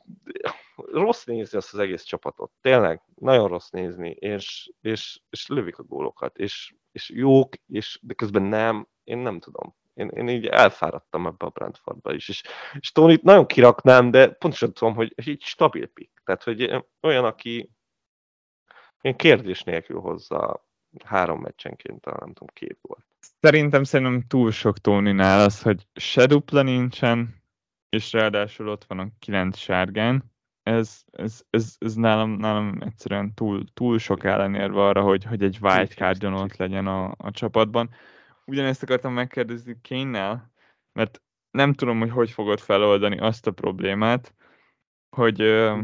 A: rossz nézni azt az egész csapatot. Tényleg, nagyon rossz nézni, és lövik a gólokat, és jók, de közben nem, én nem tudom. Én így elfáradtam ebbe a Brentfordba is, és Tonit nagyon kiraknám, de pontosan tudom, hogy így stabil pick. Tehát, hogy olyan, aki én kérdés nélkül hozza 3 meccsenként, nem tudom, 2 gólt.
B: Szerintem túl sok Tóninál az, hogy se dupla nincsen, és ráadásul ott van a 9 sárgán. Ez nálam egyszerűen túl sok ellenérve arra, hogy egy wildcardon ott legyen a csapatban. Ugyanezt akartam megkérdezni Kane-nel, mert nem tudom, hogy fogod feloldani azt a problémát, hogy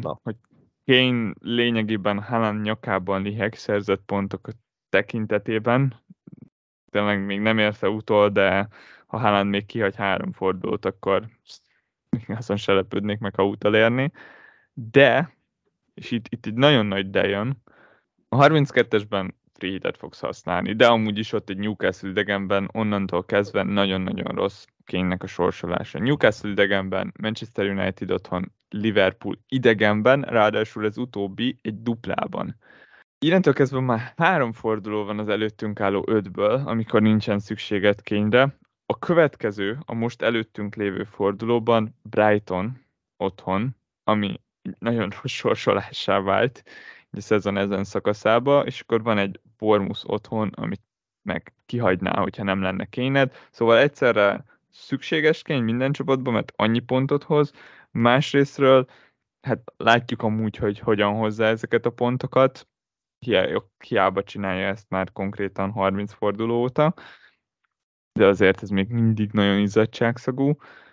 B: Kane lényegében Haaland nyakában liheg szerzett pontok tekintetében. Tényleg még nem érte utol, de ha Haaland még kihagy 3 fordulót, akkor azon se lepődnék meg, ha utolérni. De, és itt egy nagyon nagy de jön, a 32-esben free hitet fogsz használni, de amúgy is ott egy Newcastle idegenben onnantól kezdve nagyon-nagyon rossz Kane-nek a sorsolása. Newcastle idegenben, Manchester United otthon, Liverpool idegenben, ráadásul ez utóbbi egy duplában. Innentől kezdve már 3 forduló van az előttünk álló 5-ből, amikor nincsen szükséged Kane-re. A következő, a most előttünk lévő fordulóban Brighton otthon, ami nagyon rossz sorsolássá vált a szezon ezen szakaszába, és akkor van egy Bournemouth otthon, amit meg kihagyná, hogyha nem lenne Kane-ed. Szóval egyszerre szükséges Kane minden csapatban, mert annyi pontot hoz, másrésztről hát látjuk amúgy, hogy hogyan hozza ezeket a pontokat, hiába csinálja ezt már konkrétan 30 forduló óta, de azért ez még mindig nagyon izzadságszagú.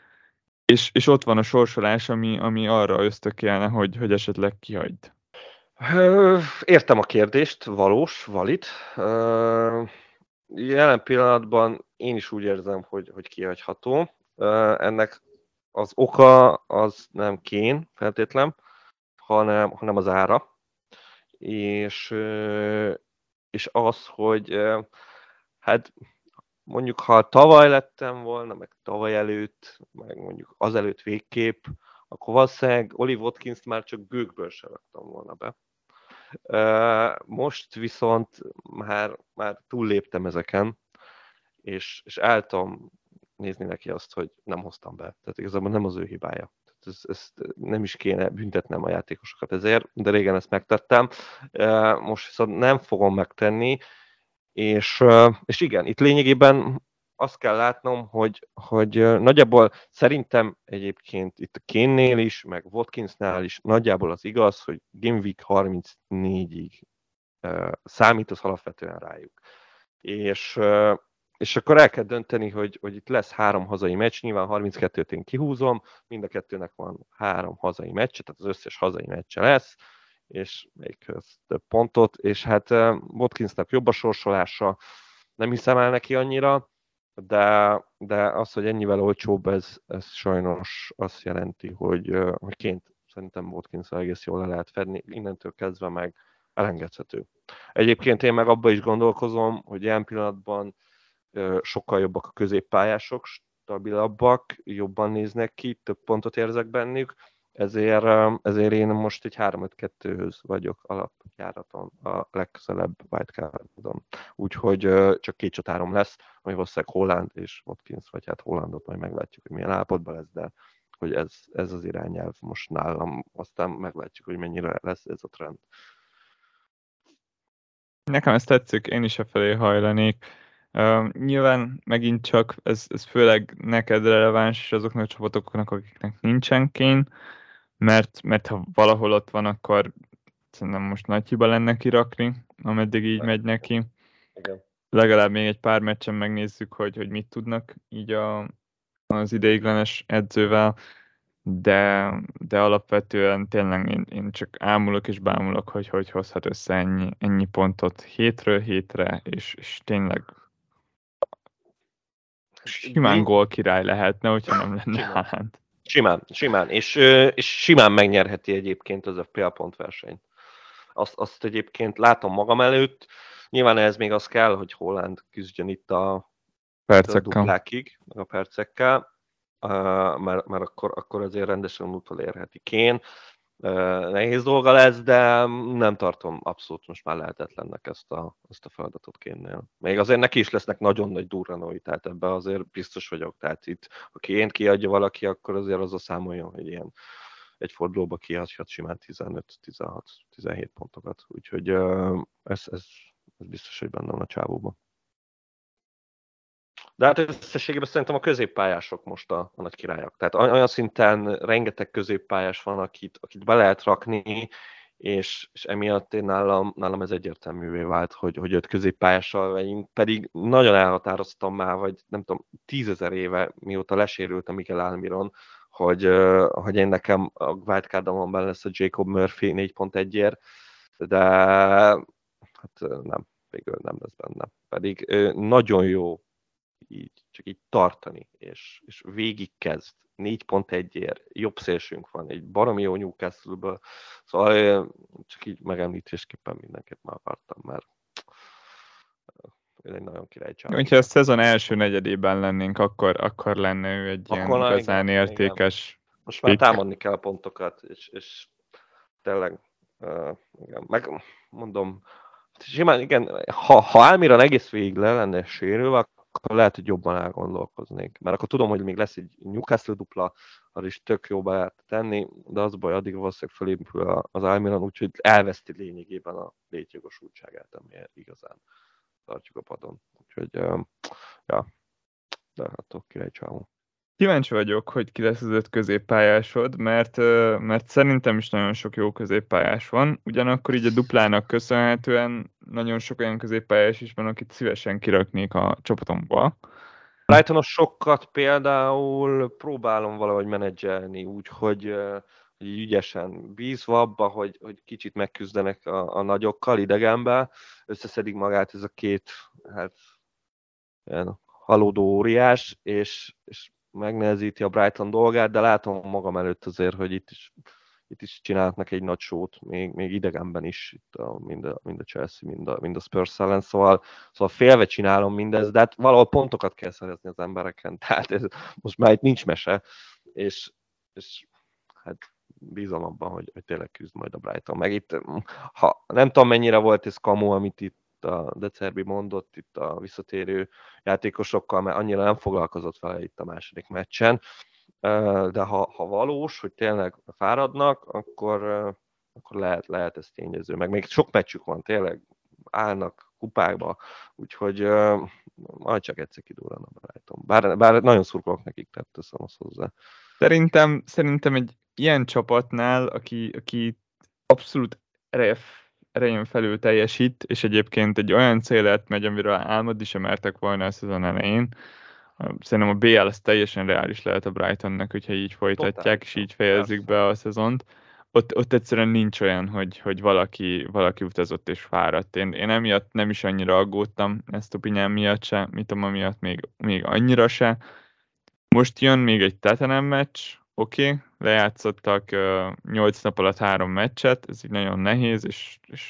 B: És ott van a sorsolás, ami arra ösztökélne, hogy esetleg kihagyd.
A: Értem a kérdést, valid. Jelen pillanatban én is úgy érzem, hogy kihagyható. Ennek az oka az nem Kane feltétlen, hanem az ára. És az, hogy hát mondjuk ha tavaly lettem volna, meg tavaly előtt, meg mondjuk azelőtt végképp, akkor valószínűleg Oli Watkins-t már csak bőkből se raktam volna be. Most viszont már túlléptem ezeken, és el tudom nézni neki azt, hogy nem hoztam be. Tehát igazából nem az ő hibája. Ezt nem is kéne büntetnem a játékosokat ezért, de régen ezt megtettem. Most viszont nem fogom megtenni, és igen, itt lényegében azt kell látnom, hogy nagyjából szerintem egyébként itt a Kane-nél is, meg Watkinsnál is nagyjából az igaz, hogy Game Week 34-ig számít az alapvetően rájuk. És akkor el kell dönteni, hogy itt lesz 3 hazai meccs, nyilván 32-t én kihúzom, mind a kettőnek van 3 hazai meccse, tehát az összes hazai meccse lesz, és melyikhez több pontot, és hát Watkinsnak jobb a sorsolása, nem hiszem el neki annyira, de az, hogy ennyivel olcsóbb, ez sajnos azt jelenti, hogy ként szerintem Watkins egész jól le lehet fedni, innentől kezdve meg elengedhető. Egyébként én meg abban is gondolkozom, hogy ilyen pillanatban sokkal jobbak a középpályások, stabilabbak, jobban néznek ki, több pontot érzek bennük, ezért én most egy 3-5-2-höz vagyok alapjáraton a legközelebb wildcardon. Úgyhogy csak 2 csatárom lesz, ami valószínűleg Haaland és Watkins, vagy hát Haalandot majd meglátjuk, hogy milyen állapotban lesz, de hogy ez az irányelv most nálam, aztán meglátjuk, hogy mennyire lesz ez a trend.
B: Nekem ezt tetszik, én is e felé hajlanék. Nyilván megint csak ez főleg neked releváns, és azoknak a csapatoknak, akiknek nincsen Kane, mert ha valahol ott van, akkor szerintem most nagy hiba lenne kirakni, ameddig így megy neki.
A: Igen.
B: Legalább még egy pár meccsen megnézzük, hogy mit tudnak így az ideiglenes edzővel, de alapvetően tényleg én csak ámulok és bámulok, hogy hozhat össze ennyi pontot hétről hétre, és tényleg simán gól király lehetne, hogyha nem lenne Haaland.
A: Simán. És simán megnyerheti egyébként az FPL pontversenyt. Azt egyébként látom magam előtt. Nyilván ez még az kell, hogy Haaland küzdjön itt a duplákig, meg a percekkel, mert akkor azért rendesen utolérheti Kane. Nehéz dolga lesz, de nem tartom abszolút most már lehetetlennek ezt a feladatot Kane-nél. Még azért neki is lesznek nagyon nagy durranói, tehát ebben azért biztos vagyok. Tehát itt, ha Kane kiadja valaki, akkor azért az a számoljon, hogy ilyen egy fordulóba kiadhat simán 15-16-17 pontokat. Úgyhogy ez biztos, hogy benne van a csávóban. De hát összességében szerintem a középpályások most a nagy királyok. Tehát olyan szinten rengeteg középpályás van, akit be lehet rakni, és emiatt én nálam ez egyértelművé vált, hogy 5 középpályással vegyünk, pedig nagyon elhatároztam már, vagy nem tudom, 10 000 éve, mióta lesérült a Miguel Almiron, hogy én nekem a wildcardon benne lesz a Jacob Murphy 4.1-ért, de hát nem, végül nem lesz benne. Pedig nagyon jó csak így tartani, és végig kezd. 4.1-ért, jobb szélsőnk van, egy baromi jó Newcastle-ből, szóval csak így megemlítésképpen mindenképp már akartam, mert ő egy nagyon király csávó.
B: Hogyha a szezon első negyedében lennénk, akkor lenne ő egy ilyen igazán értékes.
A: Igen. Most már támadni kell a pontokat, és tényleg, igen, meg mondom, simán, igen, ha Almiron egész végig le lenne sérülve, akkor lehet, hogy jobban elgondolkoznék. Mert akkor tudom, hogy még lesz egy Newcastle dupla, arra is tök jó be lehet tenni, de az baj, addig valószínűleg felépül az Almiron, úgyhogy elveszti lényegében a létjogosultságát, amiért igazán tartjuk a padon. Úgyhogy, ja, de hát király csávó.
B: Kíváncsi vagyok, hogy ki lesz az 5 középpályásod, mert szerintem is nagyon sok jó középpályás van, ugyanakkor így a duplának köszönhetően nagyon sok olyan középpályás is van, akit szívesen kiraknék a csapatomba.
A: Brightonos sokat például próbálom valahogy menedzselni, úgyhogy ügyesen bízva abba, hogy kicsit megküzdenek a nagyokkal idegenbe, összeszedik magát ez a két hát, halódó óriás, és megnehezíti a Brighton dolgát, de látom magam előtt azért, hogy itt is csinálnak egy nagy sót, még idegenben is, mind a Chelsea, mind a Spurs ellen, szóval félve csinálom mindezt, de hát valahol pontokat kell szerezni az embereken, tehát most már itt nincs mese, és hát bízom abban, hogy tényleg küzd majd a Brighton. Meg itt, ha nem tudom mennyire volt ez kamu, amit itt a De Zerbi mondott itt a visszatérő játékosokkal, mert annyira nem foglalkozott vele itt a második meccsen, de ha valós, hogy tényleg fáradnak, akkor lehet ez tényező. Meg még sok meccsük van, tényleg állnak kupákba, úgyhogy majd csak egyszer kidurran a Brighton. Bár nagyon szurkolok nekik, tehát teszem azt hozzá.
B: Szerintem egy ilyen csapatnál, aki abszolút erején felül teljesít, és egyébként egy olyan célet megy, amiről álmodni sem mertek volna a szezon elején. Szerintem a BL az teljesen reális lehet a Brightonnak, hogyha így folytatják, és így fejezik be a szezont. Ott egyszerűen nincs olyan, hogy valaki utazott és fáradt. Én emiatt nem is annyira aggódtam, ezt a Pinyán miatt se, Mitoma miatt még annyira se. Most jön még egy Tottenham meccs, oké, lejátszottak 8 nap alatt 3 meccset, ez így nagyon nehéz, és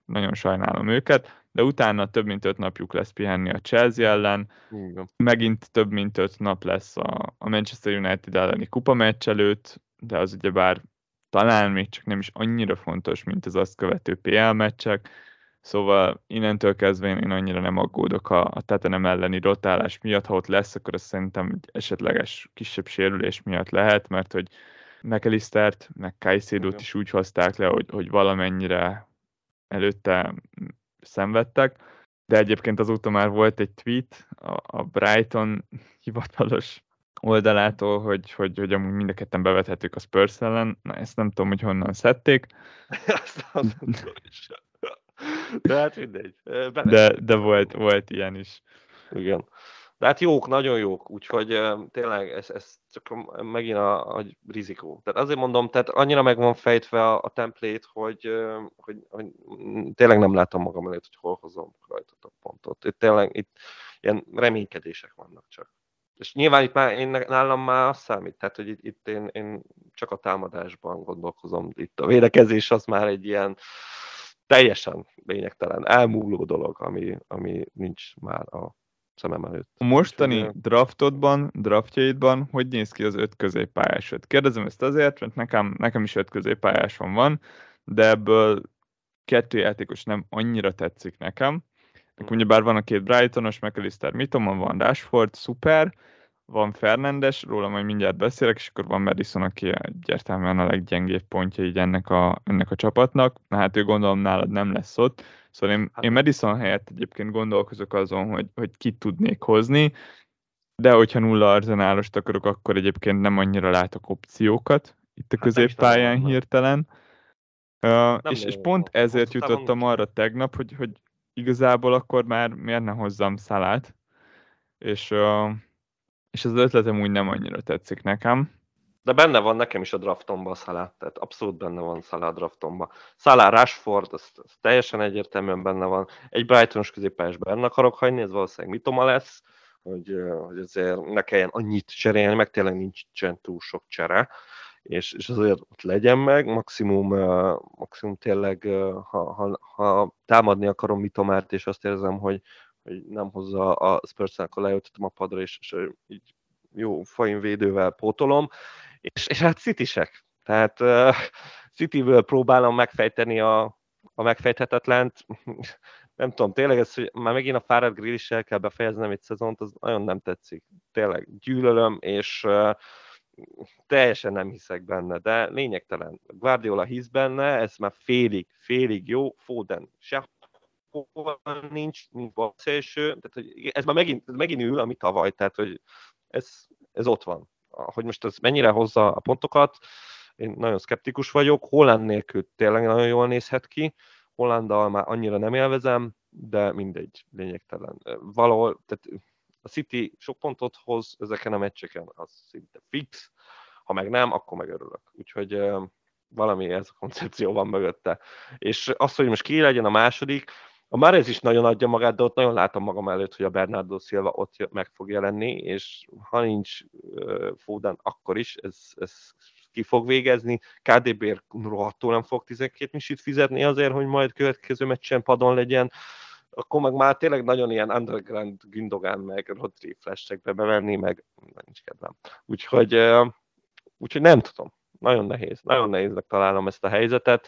B: nagyon sajnálom őket, de utána több mint 5 napjuk lesz pihenni a Chelsea ellen,
A: Igen.
B: megint több mint 5 nap lesz a Manchester United elleni kupameccs előtt, de az ugyebár talán még csak nem is annyira fontos, mint az azt követő PL meccsek, szóval innentől kezdve én annyira nem aggódok a Tottenham elleni rotálás miatt, ha ott lesz, akkor azt szerintem egy esetleges kisebb sérülés miatt lehet, mert hogy McAllistert, meg Caicedo-t is úgy hozták le, hogy valamennyire előtte szenvedtek, de egyébként azóta már volt egy tweet a Brighton hivatalos oldalától, hogy amúgy mind a ketten bevethetők a Spurs ellen. Na, ezt nem tudom, hogy honnan szedték.
A: Azt nem tudom is. De hát mindegy.
B: De volt ilyen is.
A: Igen. De hát jók, nagyon jók, úgyhogy tényleg ez csak megint a rizikó. Tehát azért mondom, tehát annyira meg van fejtve a template, hogy tényleg nem látom magam előtt, hogy hol hozom rajta a pontot. Itt ilyen reménykedések vannak csak. És nyilván itt már nálam már az számít, tehát hogy itt én csak a támadásban gondolkozom. Itt a védekezés az már egy ilyen teljesen lényegtelen, elmúló dolog, ami nincs már a szemem előtt.
B: A mostani draftjaidban hogy néz ki az 5 középpályásod? Kérdezem ezt azért, mert nekem is 5 középpályásom van, de ebből 2 játékos nem annyira tetszik nekem. Ugyebár van a 2 Brightonos, McAllister, Mitoma, van Rashford, szuper, van Fernandes, róla majd mindjárt beszélek, és akkor van Madison, aki egyértelműen a leggyengébb pontja így ennek a csapatnak. Na hát ő gondolom nálad nem lesz ott. Szóval én Madison helyett egyébként gondolkozok azon, hogy kit tudnék hozni, de hogyha nulla arzenálost akarok, akkor egyébként nem annyira látok opciókat itt a középpályán hirtelen. És pont ezért jutottam arra tegnap, hogy igazából akkor már miért ne hozzam Salát, és az ötletem úgy nem annyira tetszik nekem.
A: De benne van nekem is a draftomba a Salah, tehát abszolút benne van Salah a draftomba. Salah, Rashford, az teljesen egyértelműen benne van. Egy Brightonos középpályás benne akarok hagyni, ez valószínűleg Mitoma lesz, hogy azért ne kelljen annyit cserélni, meg tényleg nincsen túl sok csere, és azért ott legyen meg, maximum tényleg, ha támadni akarom Mitomát, és azt érzem, hogy nem hozza a Spurs-en, akkor leültetem a padra, és így jó fainvédővel pótolom, és hát Citysek. Tehát Cityből próbálom megfejteni a megfejthetetlent. Nem tudom, tényleg ez, hogy már megint a fáradt Grealish-sel kell befejeznem egy szezont, az nagyon nem tetszik. Tényleg gyűlölöm, és teljesen nem hiszek benne, de lényegtelen. Guardiola hisz benne, ez már félig jó, Foden se nincs szélső, tehát hogy ez már megint ül, ami tavaly, tehát hogy ez ott van. Hogy most ez mennyire hozza a pontokat, én nagyon szkeptikus vagyok. Haaland nélkül tényleg nagyon jól nézhet ki, Haalanddal már annyira nem élvezem, de mindegy, lényegtelen. Valahol, tehát a City sok pontot hoz ezeken a meccseken, az szinte fix, ha meg nem, akkor meg örülök. Úgyhogy valami ez a koncepció van mögötte. És az, hogy most ki legyen a második, a Mahrez is nagyon adja magát, de ott nagyon látom magam előtt, hogy a Bernardo Silva ott meg fog jelenni, és ha nincs Foden, akkor is ez ki fog végezni. KDB rohadtul nem fog 12 misit fizetni azért, hogy majd következő meccsen padon legyen. Akkor meg már tényleg nagyon ilyen underground Gündogan meg Rodri flashekbe bevenni, meg nincs kedvem. Úgyhogy nem tudom. Nagyon nehéznek találom ezt a helyzetet,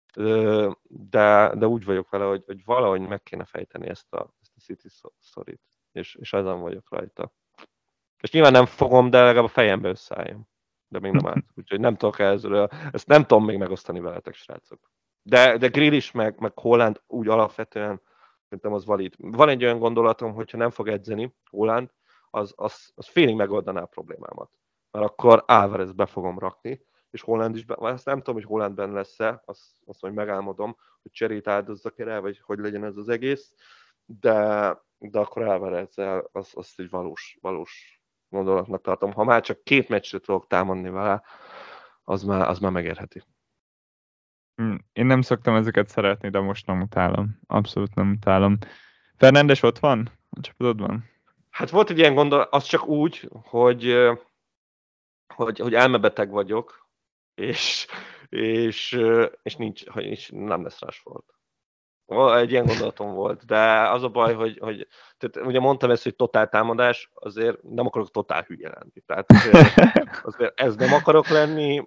A: de úgy vagyok vele, hogy valahogy meg kéne fejteni ezt a City sztorit, és ezen vagyok rajta. És nyilván nem fogom, de legalább a fejembe összeálljon. De még nem állt. Úgyhogy nem tudok ezt nem tudom még megosztani veletek, srácok. De Grealish meg Haaland úgy alapvetően szerintem az valid. Van egy olyan gondolatom, hogyha nem fog edzeni Haaland, az félig megoldaná a problémámat. Mert akkor Álvarez be fogom rakni, és Haaland is, azt nem tudom, hogy Haaland benne lesz-e, azt majd megálmodom, hogy cserét áldozzak el, vagy hogy legyen ez az egész, de akkor Álvarezzel azt egy valós gondolatnak tartom. Ha már csak 2 meccsre tudok támadni vele, az már megérheti.
B: Én nem szoktam ezeket szeretni, de most nem utálom. Abszolút nem utálom. Fernandes ott van? A csapatodban?
A: Hát volt egy ilyen gondolat, az csak úgy, hogy elmebeteg vagyok, és nem lesz Rashford. Egy ilyen gondolatom volt, de az a baj, hogy tehát ugye mondtam ezt, hogy totál támadás, azért nem akarok totál hülye lenni. Tehát azért ez nem akarok lenni,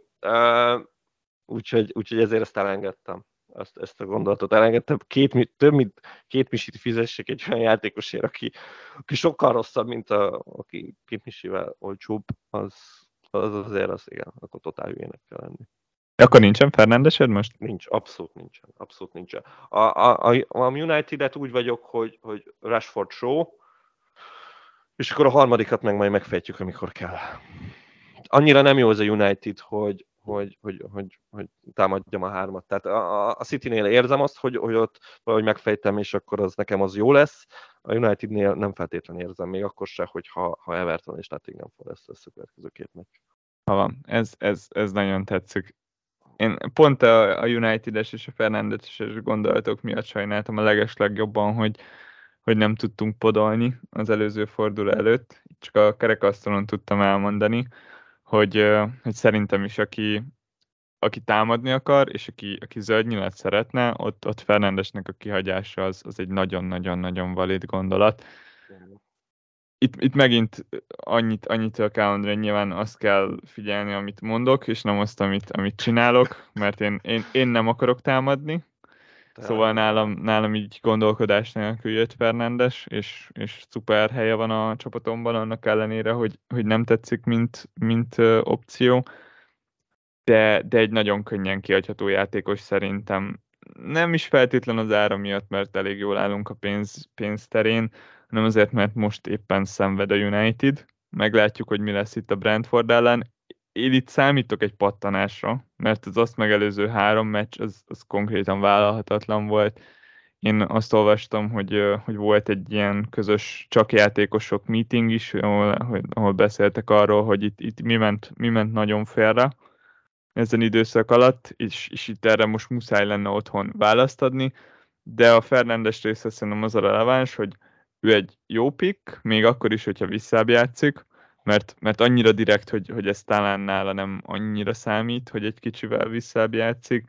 A: úgyhogy ezért ezt elengedtem. Ezt a gondolatot elengedtem. Több mint 2 misit fizessek egy olyan játékosért, aki sokkal rosszabb, mint aki 2 misivel olcsóbb, az azért az igen, akkor totál hülyének kell lenni.
B: Akkor nincsen Fernandesed most?
A: Nincs, abszolút nincsen. Abszolút nincsen. A United-et úgy vagyok, hogy Rashford show, és akkor a harmadikat meg majd megfejtjük, amikor kell. Annyira nem jó az a United, hogy támadjam a 3-at. Tehát a City-nél érzem azt, hogy ott valahogy megfejtem, és akkor az nekem az jó lesz. A United-nél nem feltétlenül érzem, még akkor se, hogyha Everton és Nottingham Forest lesz a következő 2 meccs.
B: Ha van, ez nagyon tetszik. Én pont a United-es és a Fernandes-es gondolatok miatt sajnáltam a legeslegjobban, hogy nem tudtunk podolni az előző forduló előtt. Csak a kerekasztalon tudtam elmondani, hogy szerintem is, aki támadni akar, és aki zöld nyilat szeretne, ott Fernandesnek a kihagyása az egy nagyon-nagyon-nagyon valid gondolat. Itt megint annyit kell mondani, hogy nyilván azt kell figyelni, amit mondok, és nem azt, amit csinálok, mert én nem akarok támadni. Szóval nálam így gondolkodás nélkül jött Fernandes, és szuper helye van a csapatomban, annak ellenére, hogy nem tetszik, mint opció. De egy nagyon könnyen kihagyható játékos szerintem. Nem is feltétlen az ára miatt, mert elég jól állunk a pénz terén, hanem azért, mert most éppen szenved a United. Meglátjuk, hogy mi lesz itt a Brentford ellen. Én itt számítok egy pattanásra, mert az azt megelőző 3 meccs, az konkrétan vállalhatatlan volt. Én azt olvastam, hogy volt egy ilyen közös csak játékosok meeting is, ahol beszéltek arról, hogy itt mi ment nagyon félre ezen időszak alatt, és itt erre most muszáj lenne otthon választ adni, de a Fernandes része szerintem az a releváns, hogy ő egy jó pick, még akkor is, hogyha visszább játszik, mert annyira direkt, hogy ez talán nála nem annyira számít, hogy egy kicsivel visszább játszik,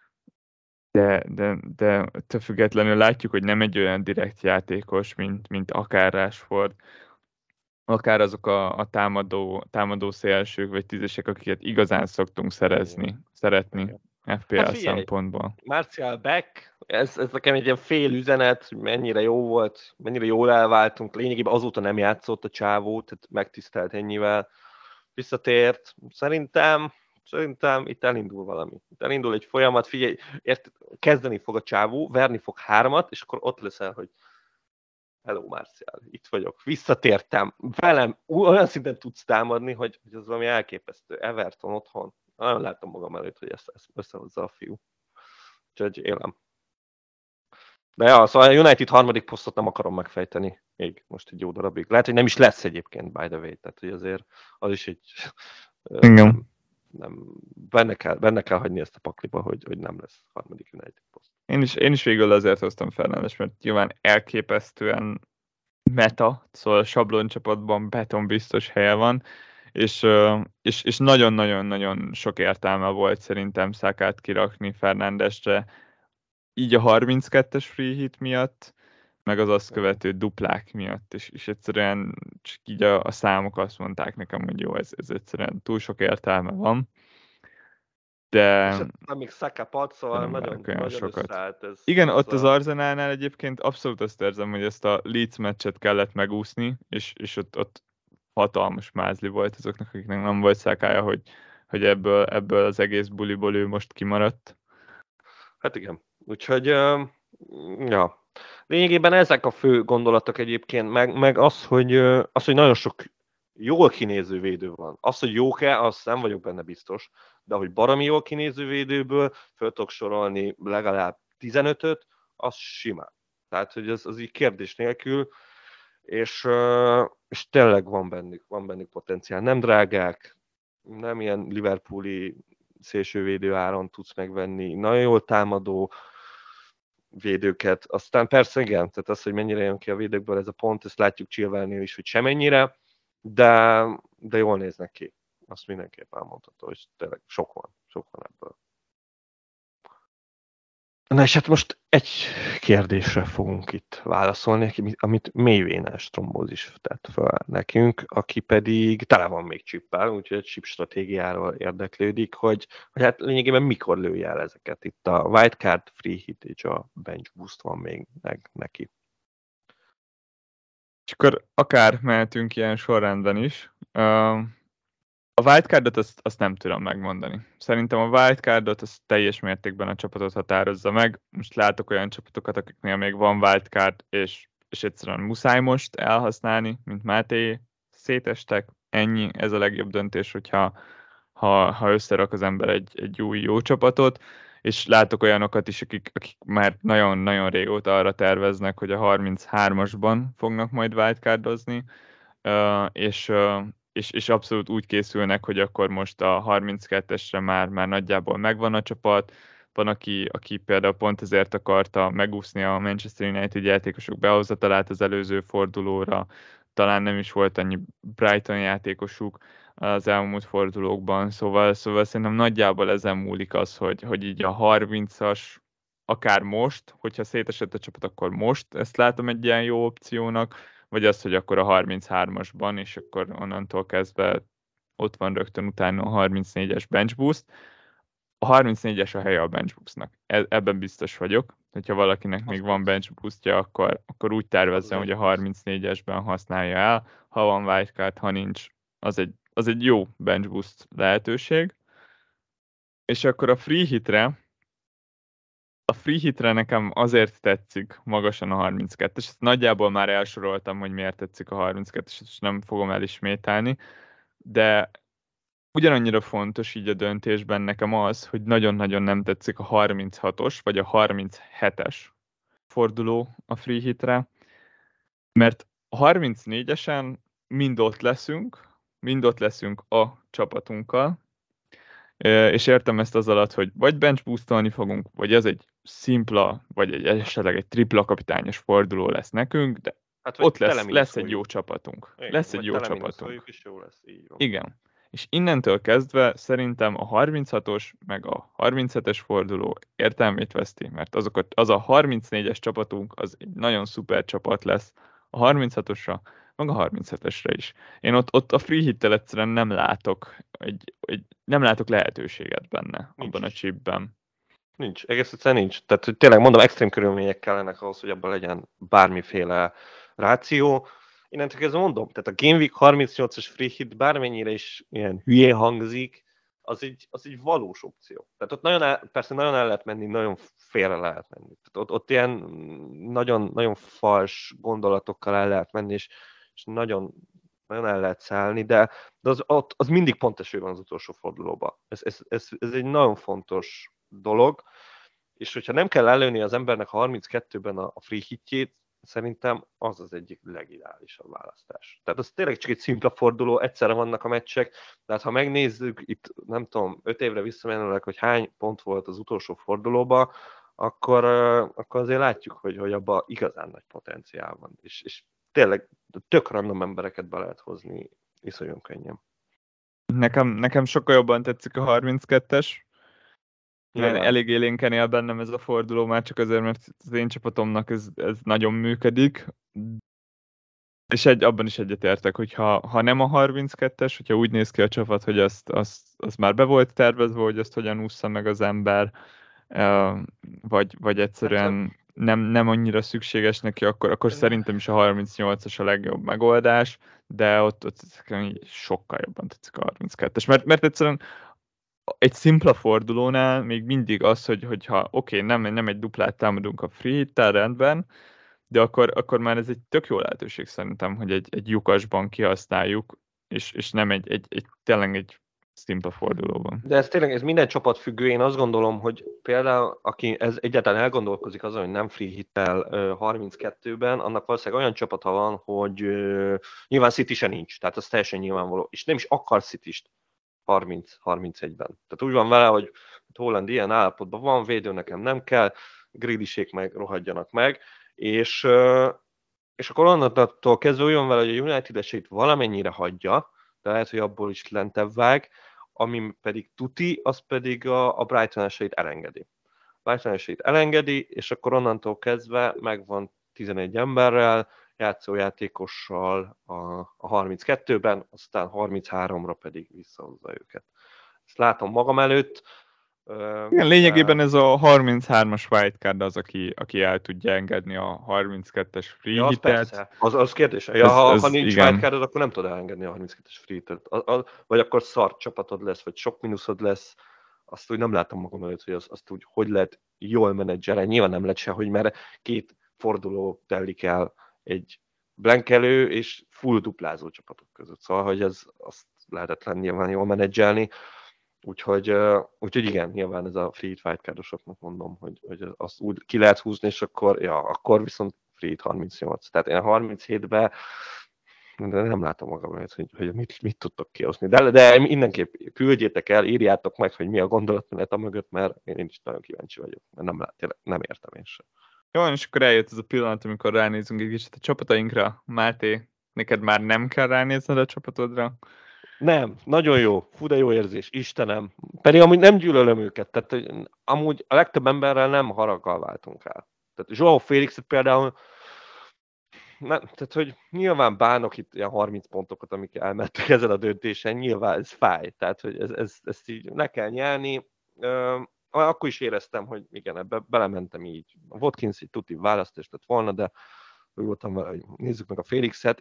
B: de ettől függetlenül látjuk, hogy nem egy olyan direkt játékos, mint akár Rashford, akár azok a támadó szélsők vagy tízesek, akiket igazán szoktunk szeretni FPL
A: Hát figyelj,
B: szempontból.
A: Martial back, ez nekem egy ilyen fél üzenet, hogy mennyire jó volt, mennyire jól elváltunk, lényegében azóta nem játszott a csávó, tehát megtisztelt ennyivel, visszatért. Szerintem itt elindul valami. Itt elindul egy folyamat, figyelj, kezdeni fog a csávó, verni fog 3-at, és akkor ott leszel, hogy hello Martial, itt vagyok, visszatértem, velem olyan szinten tudsz támadni, hogy az valami elképesztő. Everton otthon, nagyon látom magam előtt, hogy ezt összehozza a fiú. Úgyhogy élem. De ja, szóval a United harmadik posztot nem akarom megfejteni még most egy jó darabig. Lehet, hogy nem is lesz egyébként, by the way. Tehát, hogy azért az is egy... nem, benne kell hagyni ezt a pakliba, hogy nem lesz harmadik United poszt.
B: Én is végül azért hoztam Fernandes, mert nyilván elképesztően meta, szóval a sabloncsapatban beton biztos helye van, és nagyon-nagyon-nagyon sok értelme volt szerintem Sakát kirakni Fernandesre, így a 32-es free hit miatt, meg az azt követő duplák miatt, és egyszerűen csak így a számok azt mondták nekem, hogy jó, ez egyszerűen túl sok értelme van. De
A: és amíg Saka pad, szóval nagyon
B: sokat.
A: összeállt ez.
B: Igen, ott az Arsenalnál egyébként abszolút azt érzem, hogy ezt a Leeds meccset kellett megúszni, és ott hatalmas mázli volt azoknak, akiknek nem volt Sakája, hogy ebből az egész buliból ő most kimaradt.
A: Hát igen. Úgyhogy, ja. Lényegében ezek a fő gondolatok egyébként, meg az, hogy nagyon sok jól kinéző védő van. Az, hogy jók-e, azt nem vagyok benne biztos, de hogy baromi jól kinéző védőből föl tudok sorolni legalább 15-öt, az simán. Tehát, hogy az így kérdés nélkül, és tényleg van bennük potenciál. Nem drágák, nem ilyen Liverpooli szélsővédő áron tudsz megvenni, nagyon jól támadó védőket. Aztán persze igen, tehát az, hogy mennyire jön ki a védőkből ez a pont, ezt látjuk Chilwellnél is, hogy semennyire, de jól néznek ki. Azt mindenképp elmondható, hogy tényleg sok van ebből. Na és hát most egy kérdésre fogunk itt válaszolni, amit mélyvénás trombózis tett fel nekünk, aki pedig tele van még csippel, úgyhogy egy chip stratégiáról érdeklődik, hogy hát lényegében mikor lője el ezeket. Itt a wildcard, free hit és a bench boost van még meg neki.
B: És akkor akár mehetünk ilyen sorrendben is. A wildcardot azt nem tudom megmondani. Szerintem a wildcardot az teljes mértékben a csapatot határozza meg. Most látok olyan csapatokat, akiknél még van wildcard, és egyszerűen muszáj most elhasználni, mint Máté, szétestek, ennyi, ez a legjobb döntés, hogyha összerak az ember egy új jó csapatot, és látok olyanokat is, akik már nagyon-nagyon régóta arra terveznek, hogy a 33-asban fognak majd wildcardozni, és abszolút úgy készülnek, hogy akkor most a 32-esre már nagyjából megvan a csapat. Van, aki például pont ezért akarta megúszni a Manchester United játékosok behozatalát az előző fordulóra, talán nem is volt annyi Brighton játékosuk az elmúlt fordulókban, szóval szerintem nagyjából ezen múlik az, hogy így a 30-as, akár most, hogyha szétesett a csapat, akkor most ezt látom egy ilyen jó opciónak, vagy az, hogy akkor a 33-asban, és akkor onnantól kezdve ott van rögtön utána a 34-es bench boost. A 34-es a helye a bench boostnak. Ebben biztos vagyok. Hogyha valakinek még van bench boostja, akkor úgy tervezze, hogy a 34-esben használja el. Ha van wildcard, ha nincs, az egy jó bench boost lehetőség. És akkor a free hitre nekem azért tetszik magasan a 32-es, ezt nagyjából már elsoroltam, hogy miért tetszik a 32-es, és nem fogom elismételni, de ugyanannyira fontos így a döntésben nekem az, hogy nagyon-nagyon nem tetszik a 36-os, vagy a 37-es forduló a free hitre, mert a 34-esen mind ott leszünk a csapatunkkal, és értem ezt az alatt, hogy vagy bench boostolni fogunk, vagy ez egy szimpla, vagy esetleg egy tripla kapitányos forduló lesz nekünk, de hát, ott lesz egy jó csapatunk.
A: Igen,
B: lesz egy jó csapatunk.
A: És jó lesz, így van.
B: Igen. És innentől kezdve szerintem a 36-os meg a 37-es forduló értelmét veszti, mert az a 34-es csapatunk az egy nagyon szuper csapat lesz a 36-osra, meg a 37-esre is. Én ott a free hittel egyszerűen nem látok nem látok lehetőséget benne abban a chipben.
A: Nincs, egész egyszerűen nincs. Tehát hogy tényleg mondom, extrém körülmények kellenek ahhoz, hogy abban legyen bármiféle ráció. Innentől kezdve mondom, tehát a Game Week 38-as free hit bármennyire is ilyen hülye hangzik, az egy valós opció. Tehát ott persze nagyon el lehet menni, nagyon félre lehet menni. Tehát ott ilyen nagyon, nagyon fals gondolatokkal el lehet menni, és nagyon, nagyon el lehet szállni, de az mindig pont eső van az utolsó fordulóban. Ez egy nagyon fontos dolog, és hogyha nem kell előni az embernek a 32-ben a free hitjét, szerintem az az egyik legideálisabb választás. Tehát az tényleg csak egy szimpla forduló, egyszerre vannak a meccsek, de hát ha megnézzük itt, nem tudom, 5 évre visszamenőleg, hogy hány pont volt az utolsó fordulóban, akkor azért látjuk, hogy abban igazán nagy potenciál van. És tényleg tök random embereket be lehet hozni iszonyú könnyen.
B: Nekem sokkal jobban tetszik a 32-es, mert elég élénken él bennem ez a forduló, már csak azért, mert az én csapatomnak ez nagyon működik. És abban is egyetértek, hogy ha nem a 32-es, hogyha úgy néz ki a csapat, hogy azt már be volt tervezve, hogy azt hogyan ússza meg az ember, vagy egyszerűen nem annyira szükséges neki, akkor szerintem is a 38-as a legjobb megoldás, de ott sokkal jobban tetszik a 32-es, mert egyszerűen egy szimpla fordulónál még mindig az, hogyha nem egy duplát támadunk a free hittel, rendben, de akkor már ez egy tök jó lehetőség szerintem, hogy egy lyukasban kihasználjuk, és nem tényleg egy szimpla fordulóban.
A: De ez minden csapat függő. Én azt gondolom, hogy például aki ez egyáltalán elgondolkozik azon, hogy nem free hittel 32-ben, annak valószínűleg olyan csapata van, hogy nyilván City se nincs, tehát az teljesen nyilvánvaló, és nem is akar City-st 30-31-ben. Tehát úgy van vele, hogy Haaland ilyen állapotban van, védő nekem nem kell, Grealish-ék meg rohadjanak meg, és akkor onnantól kezdve olyan vele, hogy a United esélyt valamennyire hagyja, de lehet, hogy abból is lentebb vág, ami pedig tuti, az pedig a Brighton esélyt elengedi. Májtlan esélyt elengedi, és akkor onnantól kezdve megvan 11 emberrel, játszójátékossal a 32-ben, aztán 33-ra pedig visszahozza őket. Ezt látom magam előtt.
B: Igen, lényegében ez a 33-as wildcard az, aki el tudja engedni a 32-es free
A: Ja, az
B: hitet.
A: persze. Az kérdés. Ja, ha nincs
B: igen.
A: wildcardod, akkor nem tudod elengedni a 32-es free hitet. Vagy akkor szar csapatod lesz, vagy sok mínuszod lesz. Azt úgy nem látom magam előtt, hogy azt úgy hogy lehet jól menedzselni. Nyilván nem lehet sehogy, mert 2 forduló telik el egy blankelő és full duplázó csapatok között. Szóval, hogy azt lehetetlen nyilván jól menedzselni. Úgyhogy igen, nyilván ez a free hit wildcardosoknak mondom, hogy azt úgy ki lehet húzni, és akkor viszont free hit 38. Tehát én a 37-ben nem látom magam, hogy mit tudtok kihozni. De mindenképp küldjétek el, írjátok meg, hogy mi a gondolatmenet a mögött, mert én is nagyon kíváncsi vagyok, mert nem értem én sem.
B: Jó, és akkor eljött ez a pillanat, amikor ránézünk egy kicsit a csapatainkra. Máté, neked már nem kell ránézned a csapatodra?
A: Nem, nagyon jó, fú de jó érzés, Istenem. Pedig amúgy nem gyűlölöm őket, tehát amúgy a legtöbb emberrel nem haraggal váltunk el. Tehát Joao Félixet például, tehát hogy nyilván bánok itt ilyen 30 pontokat, amik elmentek ezen a döntésen, nyilván ez fáj, tehát hogy ezt így le kell nyelni. Akkor is éreztem, hogy igen, ebbe belementem így. A Watkins így tuti választás lett volna, de úgy voltam vele, hogy nézzük meg a Félixet,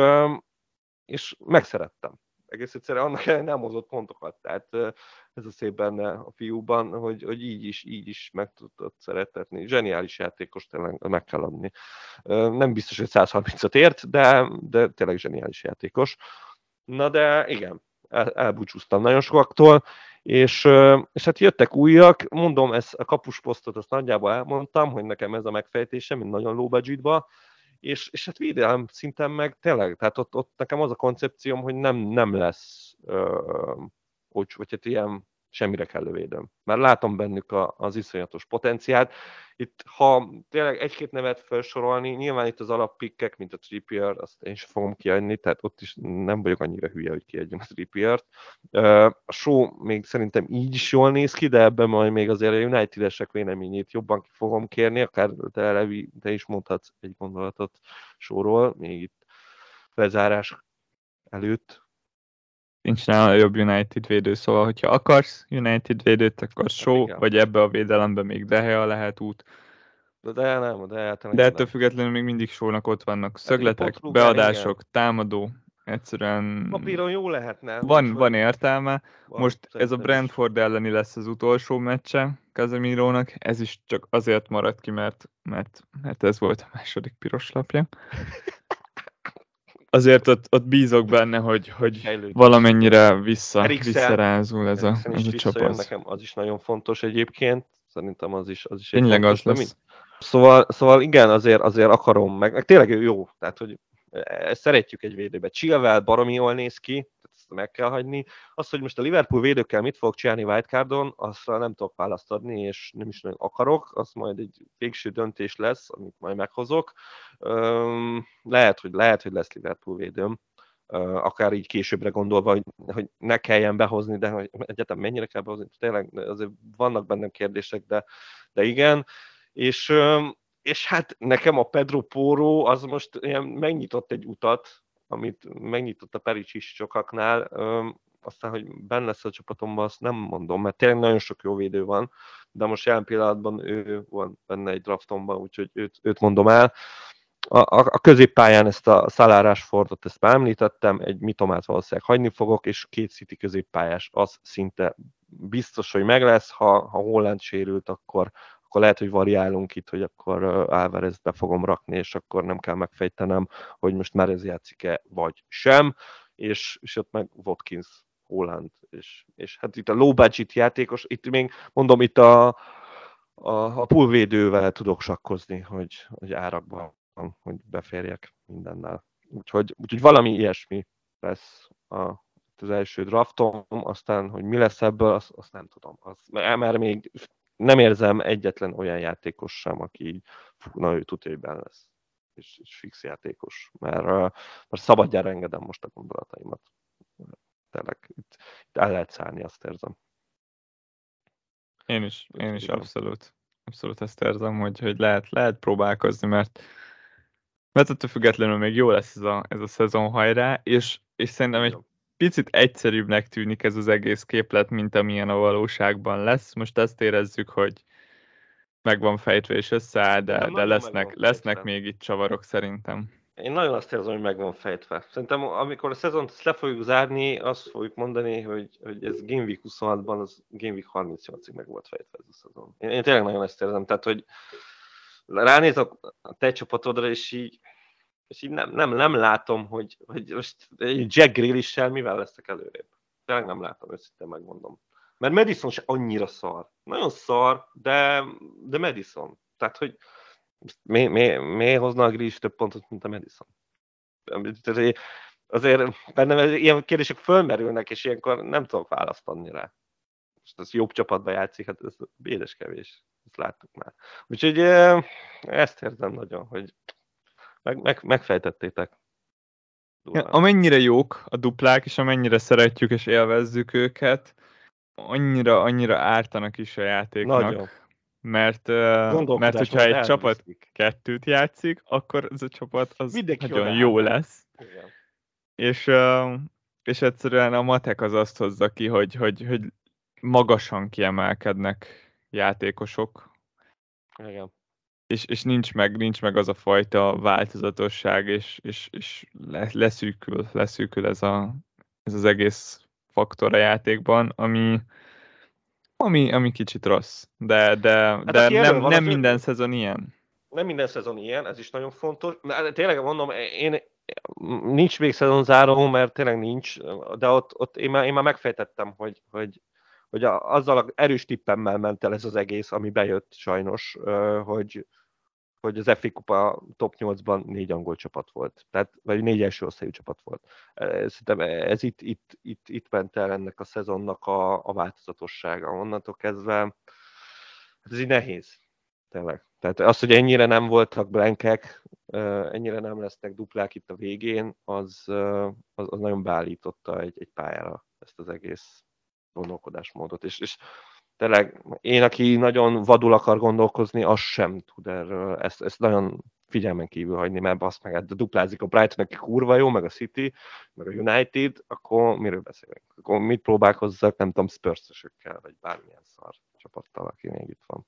A: és megszerettem. Egész egyszerűen annak ellenére nem hozott pontokat. Tehát ez a szép benne a fiúban, hogy így is meg tudod szeretetni. Zseniális játékos, tényleg meg kell adni. Nem biztos, hogy 130-at ért, de tényleg zseniális játékos. Na de igen, elbúcsúztam nagyon sokaktól, és hát jöttek újak, mondom, ezt a kapusposztot azt nagyjából elmondtam, hogy nekem ez a megfejtésem, mint nagyon low budgetba, és hát védelem szinten meg tényleg, tehát ott nekem az a koncepcióm, hogy nem lesz vagy hát ilyen semmire kellő védőm. Mert látom bennük az iszonyatos potenciált. Itt, ha tényleg egy-két nevet felsorolni, nyilván itt az alappikkek, mint a Trippier, azt én sem fogom kiadni, tehát ott is nem vagyok annyira hülye, hogy kiadjam a Trippiert. A show még szerintem így is jól néz ki, de ebben majd még azért a United-esek véleményét jobban ki fogom kérni, akár te, Levi, te is mondhatsz egy gondolatot showról, még itt lezárás előtt.
B: Nincs nála jobb United védő, szóval hogyha akarsz United védőt, akkor Shaw,
A: igen.
B: vagy ebbe a védelembe még De Gea lehet út. De ettől függetlenül még mindig Shawnak ott vannak szögletek, beadások, támadó, egyszerűen
A: papíron jó lehetne.
B: Van értelme. Most ez a Brentford elleni lesz az utolsó meccse Casemirónak, ez is csak azért maradt ki, mert ez volt a második piros lapja. Azért ott bízok benne, hogy valamennyire visszarázul ez a csapat.
A: Nekem az is nagyon fontos egyébként. Szerintem az is
B: tényleg az lesz.
A: Szóval igen, azért akarom meg tényleg jó, tehát hogy ezt szeretjük egy védőbe. Chilwell baromi jól néz ki, ezt meg kell hagyni. Az, hogy most a Liverpool védőkkel mit fog csinálni wildcardon, azt nem tudok választ adni, és nem is nagyon akarok, az majd egy végső döntés lesz, amit majd meghozok. Lehet, hogy lesz Liverpool védőm, akár így későbbre gondolva, hogy ne kelljen behozni, de hogy egyetem mennyire kell behozni, tényleg azért vannak bennem kérdések, de igen. És hát nekem a Pedro Porro az most ilyen megnyitott egy utat, amit megnyitott a Perisic sokaknál, aztán, hogy benne lesz a csapatomban, azt nem mondom, mert tényleg nagyon sok jó védő van, de most jelen pillanatban ő van benne egy draftomban, úgyhogy őt mondom el. A középpályán ezt a Salárás Fordot, ezt már említettem, egy Mitomát valószínűleg hagyni fogok, és 2 City középpályás, az szinte biztos, hogy meg lesz, ha Holland sérült, akkor lehet, hogy variálunk itt, hogy akkor Álvarezt be fogom rakni, és akkor nem kell megfejtenem, hogy most már ez játszik-e, vagy sem, és ott meg Watkins, Holland, és hát itt a low budget játékos, itt még mondom, itt a poolvédővel tudok sakkozni, hogy árakban, hogy beférjek mindennel. Úgyhogy valami ilyesmi lesz az első draftom, aztán, hogy mi lesz ebből, azt nem tudom. Mert még nem érzem egyetlen olyan játékos sem, aki így, ő tudja, lesz. És fix játékos. Mert szabadjára engedem most a gondolataimat. Tényleg itt el lehet szállni, azt érzem.
B: Én is abszolút. abszolút ezt érzem, hogy lehet próbálkozni, mert ettől függetlenül még jó lesz ez a szezon, hajrá, és szerintem egy
A: Igen.
B: picit egyszerűbbnek tűnik ez az egész képlet, mint amilyen a valóságban lesz. Most azt érezzük, hogy meg van fejtve és összeáll,
A: Nem,
B: de
A: nagyon meg van
B: lesznek
A: fejtve.
B: még itt csavarok szerintem.
A: Én nagyon azt érzem, hogy meg van fejtve. Szerintem, amikor a szezont le fogjuk zárni, azt fogjuk mondani, hogy ez Game Week 26-ban, az Game Week 38-ig meg volt fejtve ez a szezon. Én tényleg nagyon ezt érzem, tehát, hogy ránézek a te csapatodra, és így nem látom, hogy most egy Jack Grealish-sel mivel lesznek előrébb. Tényleg nem látom, őszintén megmondom. Mert Madison se annyira szar. Nagyon szar, de Madison. Tehát, hogy miért hozna a Grealish több pontot, mint a Madison? Tehát azért bennem ilyen kérdések fölmerülnek, és ilyenkor nem tudok választani rá. Most ez jobb csapatban játszik, hát ez édes kevés. Ezt láttuk már. Úgyhogy ezt érzem nagyon, hogy megfejtettétek. Durván.
B: Amennyire jók a duplák, és amennyire szeretjük és élvezzük őket, annyira ártanak is a játéknak.
A: Nagyon.
B: Mert hogyha
A: Gondolkodásmódot
B: egy csapat
A: elviszlik.
B: 2-t játszik, akkor ez a csapat az
A: Mindenki
B: nagyon
A: odaáll
B: jó
A: rá.
B: lesz.
A: Igen.
B: És egyszerűen a matek az azt hozza ki, hogy magasan kiemelkednek játékosok,
A: Igen.
B: és nincs meg az a fajta változatosság, és leszűkül ez az egész faktor a játékban, ami kicsit rossz.
A: Hát
B: De
A: aki elől van,
B: nem
A: az
B: minden
A: örül.
B: szezon ilyen.
A: Nem minden szezon ilyen, ez is nagyon fontos. Tényleg mondom, nincs még szezonzáró, mert tényleg nincs, de ott én már megfejtettem, hogy azzal az erős tippemmel ment el ez az egész, ami bejött sajnos, hogy az FA Kupa top 8-ban 4 angol csapat volt. Tehát, vagy 4 első osztályú csapat volt. Szerintem ez itt ment el ennek a szezonnak a változatossága. Onnantól kezdve, hát ez így nehéz. Tényleg. Tehát az, hogy ennyire nem voltak blankek, ennyire nem lesznek duplák itt a végén, az nagyon beállította egy pályára ezt az egész gondolkodásmódot. És tényleg én, aki nagyon vadul akar gondolkozni, az sem tud erről. Ezt nagyon figyelmen kívül hagyni, mert azt meg hát duplázik a Brighton, aki kurva jó, meg a City, meg a United, akkor miről beszélünk? Akkor mit próbálkozzak, nem tudom, Spurs-ösökkel, vagy bármilyen szar csapattal, aki még itt van.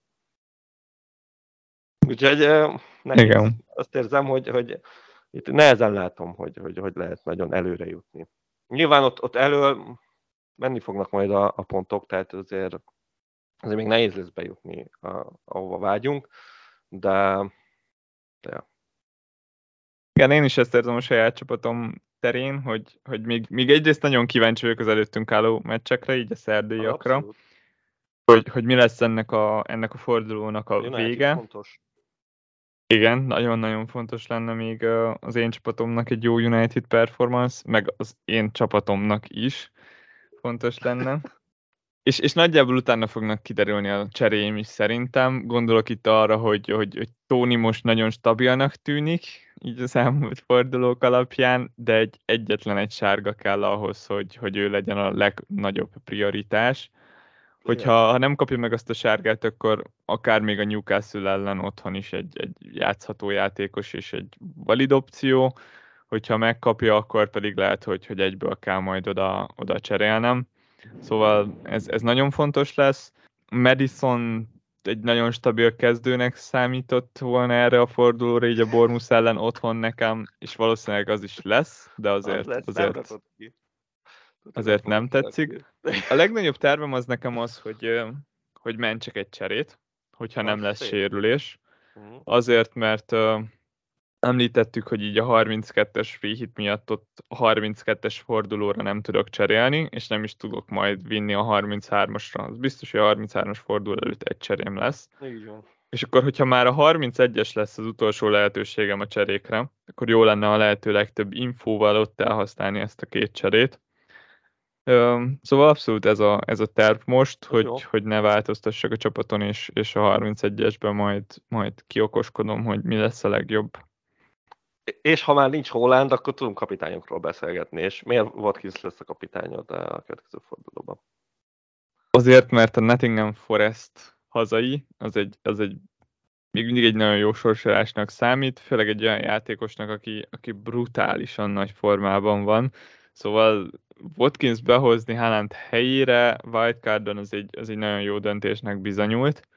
A: Úgyhogy nehéz.
B: Igen.
A: Azt érzem, hogy itt nehezen látom, hogy lehet nagyon előre jutni. Nyilván ott elől menni fognak majd a pontok, tehát azért még nehéz lesz bejutni, ahova vágyunk, de ja.
B: Igen, én is ezt érzem a saját csapatom terén, hogy még egyrészt nagyon kíváncsi vagyok az előttünk álló meccsekre, így a szerdaiakra, hogy mi lesz ennek a fordulónak a vége.
A: Fontos.
B: Igen, nagyon-nagyon fontos lenne még az én csapatomnak egy jó United performance, meg az én csapatomnak is fontos lenne. És nagyjából utána fognak kiderülni a cseréim is szerintem. Gondolok itt arra, hogy Tony most nagyon stabilnak tűnik, így az elmúlt fordulók alapján, de egyetlen egy sárga kell ahhoz, hogy ő legyen a legnagyobb prioritás. Ha nem kapja meg azt a sárgát, akkor akár még a Newcastle ellen otthon is egy játszható játékos és egy valid opció. Hogyha megkapja, akkor pedig lehet, hogy egyből kell majd oda cserélnem. Szóval ez nagyon fontos lesz. Madison egy nagyon stabil kezdőnek számított volna erre a fordulóra, így a Bournemouth ellen otthon nekem, és valószínűleg az is lesz, de azért nem tetszik. A legnagyobb tervem az nekem az, hogy mentsek egy cserét, hogyha nem lesz sérülés. Azért, mert említettük, hogy így a 32-es free hit miatt ott a 32-es fordulóra nem tudok cserélni, és nem is tudok majd vinni a 33-asra. Az biztos, hogy a 33-as forduló előtt egy cserém lesz.
A: Így van.
B: És akkor, hogyha már a 31-es lesz az utolsó lehetőségem a cserékre, akkor jó lenne a lehető legtöbb infóval ott elhasználni ezt a két cserét. Szóval abszolút ez a terv most, hogy ne változtassak a csapaton, és a 31-esben majd kiokoskodom, hogy mi lesz a legjobb.
A: És ha már nincs Haaland, akkor tudunk kapitányokról beszélgetni, és miért Watkins lesz a kapitányod a következő fordulóban?
B: Azért, mert a Nottingham Forest hazai, az egy még mindig egy nagyon jó sorsolásnak számít, főleg egy olyan játékosnak, aki brutálisan nagy formában van. Szóval Watkins behozni Haaland helyére wildcardon az egy nagyon jó döntésnek bizonyult,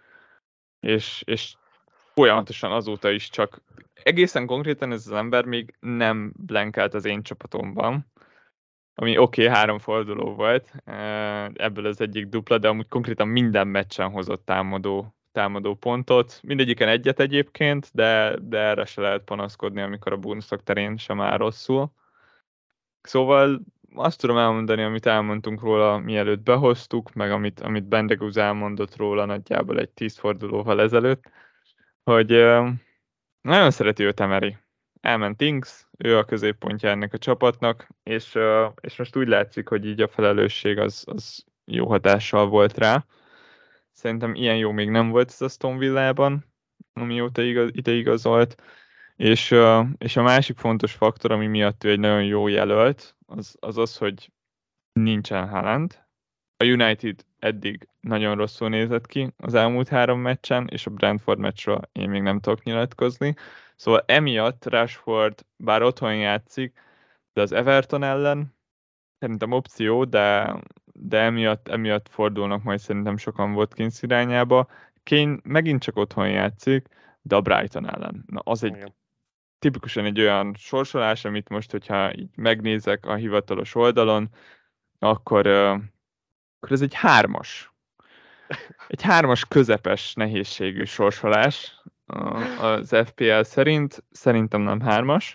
B: és folyamatosan azóta is csak egészen konkrétan ez az ember még nem blankelt az én csapatomban, ami oké, 3 forduló volt, ebből az egyik dupla, de amúgy konkrétan minden meccsen hozott támadó pontot. Mindegyiken egyet egyébként, de erre se lehet panaszkodni, amikor a bónuszok terén sem áll rosszul. Szóval azt tudom elmondani, amit elmondtunk róla, mielőtt behoztuk, meg amit Bendegúz elmondott róla nagyjából egy 10 fordulóval ezelőtt, hogy nagyon szereti őt Emery. Elment Ings, ő a középpontja ennek a csapatnak, és most úgy látszik, hogy így a felelősség az jó hatással volt rá. Szerintem ilyen jó még nem volt ez a Aston Villában, amióta ide igazolt. És a másik fontos faktor, ami miatt ő egy nagyon jó jelölt, az, hogy nincsen Haaland. A United eddig nagyon rosszul nézett ki az elmúlt 3 meccsen, és a Brentford meccsről én még nem tudok nyilatkozni. Szóval emiatt Rashford bár otthon játszik, de az Everton ellen szerintem opció, de emiatt fordulnak majd szerintem sokan Watkins irányába. Kane megint csak otthon játszik, de a Brighton ellen. Na, az egy tipikusan egy olyan sorsolás, amit most, hogyha így megnézek a hivatalos oldalon, akkor ez egy 3-as. Egy 3-as közepes nehézségű sorsolás az FPL szerint. Szerintem nem 3-as.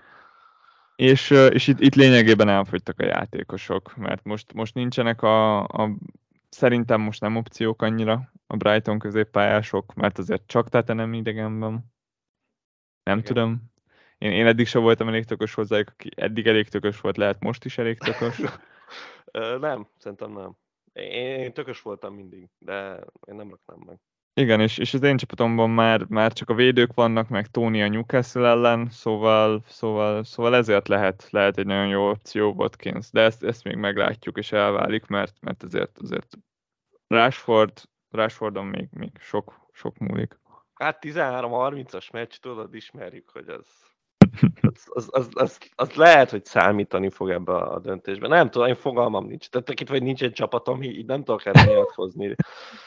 B: És itt lényegében elfogytak a játékosok, mert most nincsenek szerintem most nem opciók annyira a Brighton középpályások, mert azért csak Tete nem idegenben. Nem tudom. Én eddig sem voltam elég tökös hozzájuk, aki eddig elég tökös volt, lehet most is elég tökös.
A: Nem, szerintem nem. Én tökös voltam mindig, de én nem raknám meg.
B: Igen, és az én csapatomban már csak a védők vannak, meg Tony a Newcastle ellen, szóval ezért lehet egy nagyon jó opció Watkins, de ezt még meglátjuk és elválik, mert azért Rashfordon még sok múlik.
A: Hát 13-30-as meccs, tudod, ismerjük, hogy az lehet, hogy számítani fog ebbe a döntésben. Nem tudom, én fogalmam nincs. Tehát itt vagy nincs egy csapatom, így nem tudok erre nyilatkozni.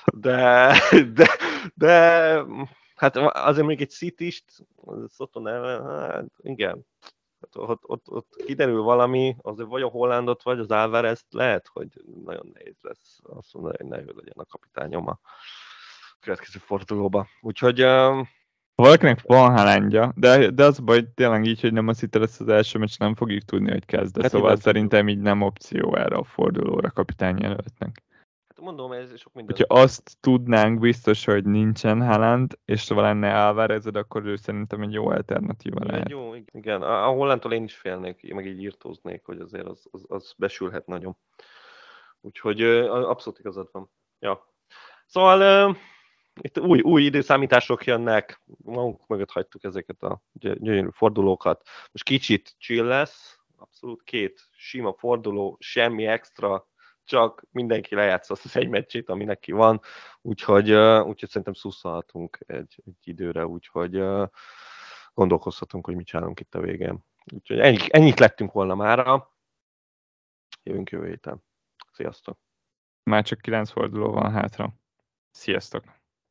A: De hát azért még egy City-st, Soton ellen, hát igen. Hát ott kiderül valami, azért vagy a Hollandot, vagy az Alvarez, lehet, hogy nagyon nehéz lesz azt mondani, hogy ne ő legyen a kapitányom a következő fordulóba. Úgyhogy
B: valakinek van Haalandja, de az a baj, tényleg így, hogy nem a City lesz az első meccs, nem fogjuk tudni, hogy kezd. Hát szóval szerintem így nem opció erre a fordulóra kapitány jelöltnek.
A: Hát mondom, ez sok minden.
B: Hogyha azt tudnánk biztos, hogy nincsen Haaland, és szóval lenne Alvarezed, akkor ő szerintem egy jó alternatíva lehet.
A: Jó, igen. A Hollandtól én is félnék, meg így írtóznék, hogy azért az besülhet nagyon. Úgyhogy abszolút igazad van. Ja. Szóval itt új időszámítások jönnek, magunk mögött hagytuk ezeket a gyönyörű fordulókat. Most kicsit chill lesz, abszolút 2 sima forduló, semmi extra, csak mindenki lejátsza azt az egy meccsét, ami neki van, úgyhogy szerintem szusszalhatunk egy időre, úgyhogy gondolkozhatunk, hogy mit csinálunk itt a végén. Úgyhogy ennyit lettünk volna mára. Jövünk jövő héten. Sziasztok!
B: Már csak 9 forduló van hátra. Sziasztok!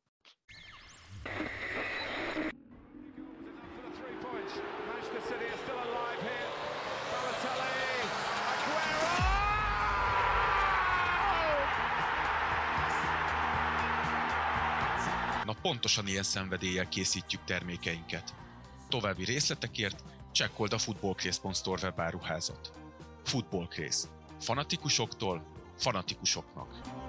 C: Na pontosan ilyen szenvedéllyel készítjük termékeinket. További részletekért csekkold a footballcraze.store webáruházat. Footballcraze. Fanatikusoktól fanatikusoknak.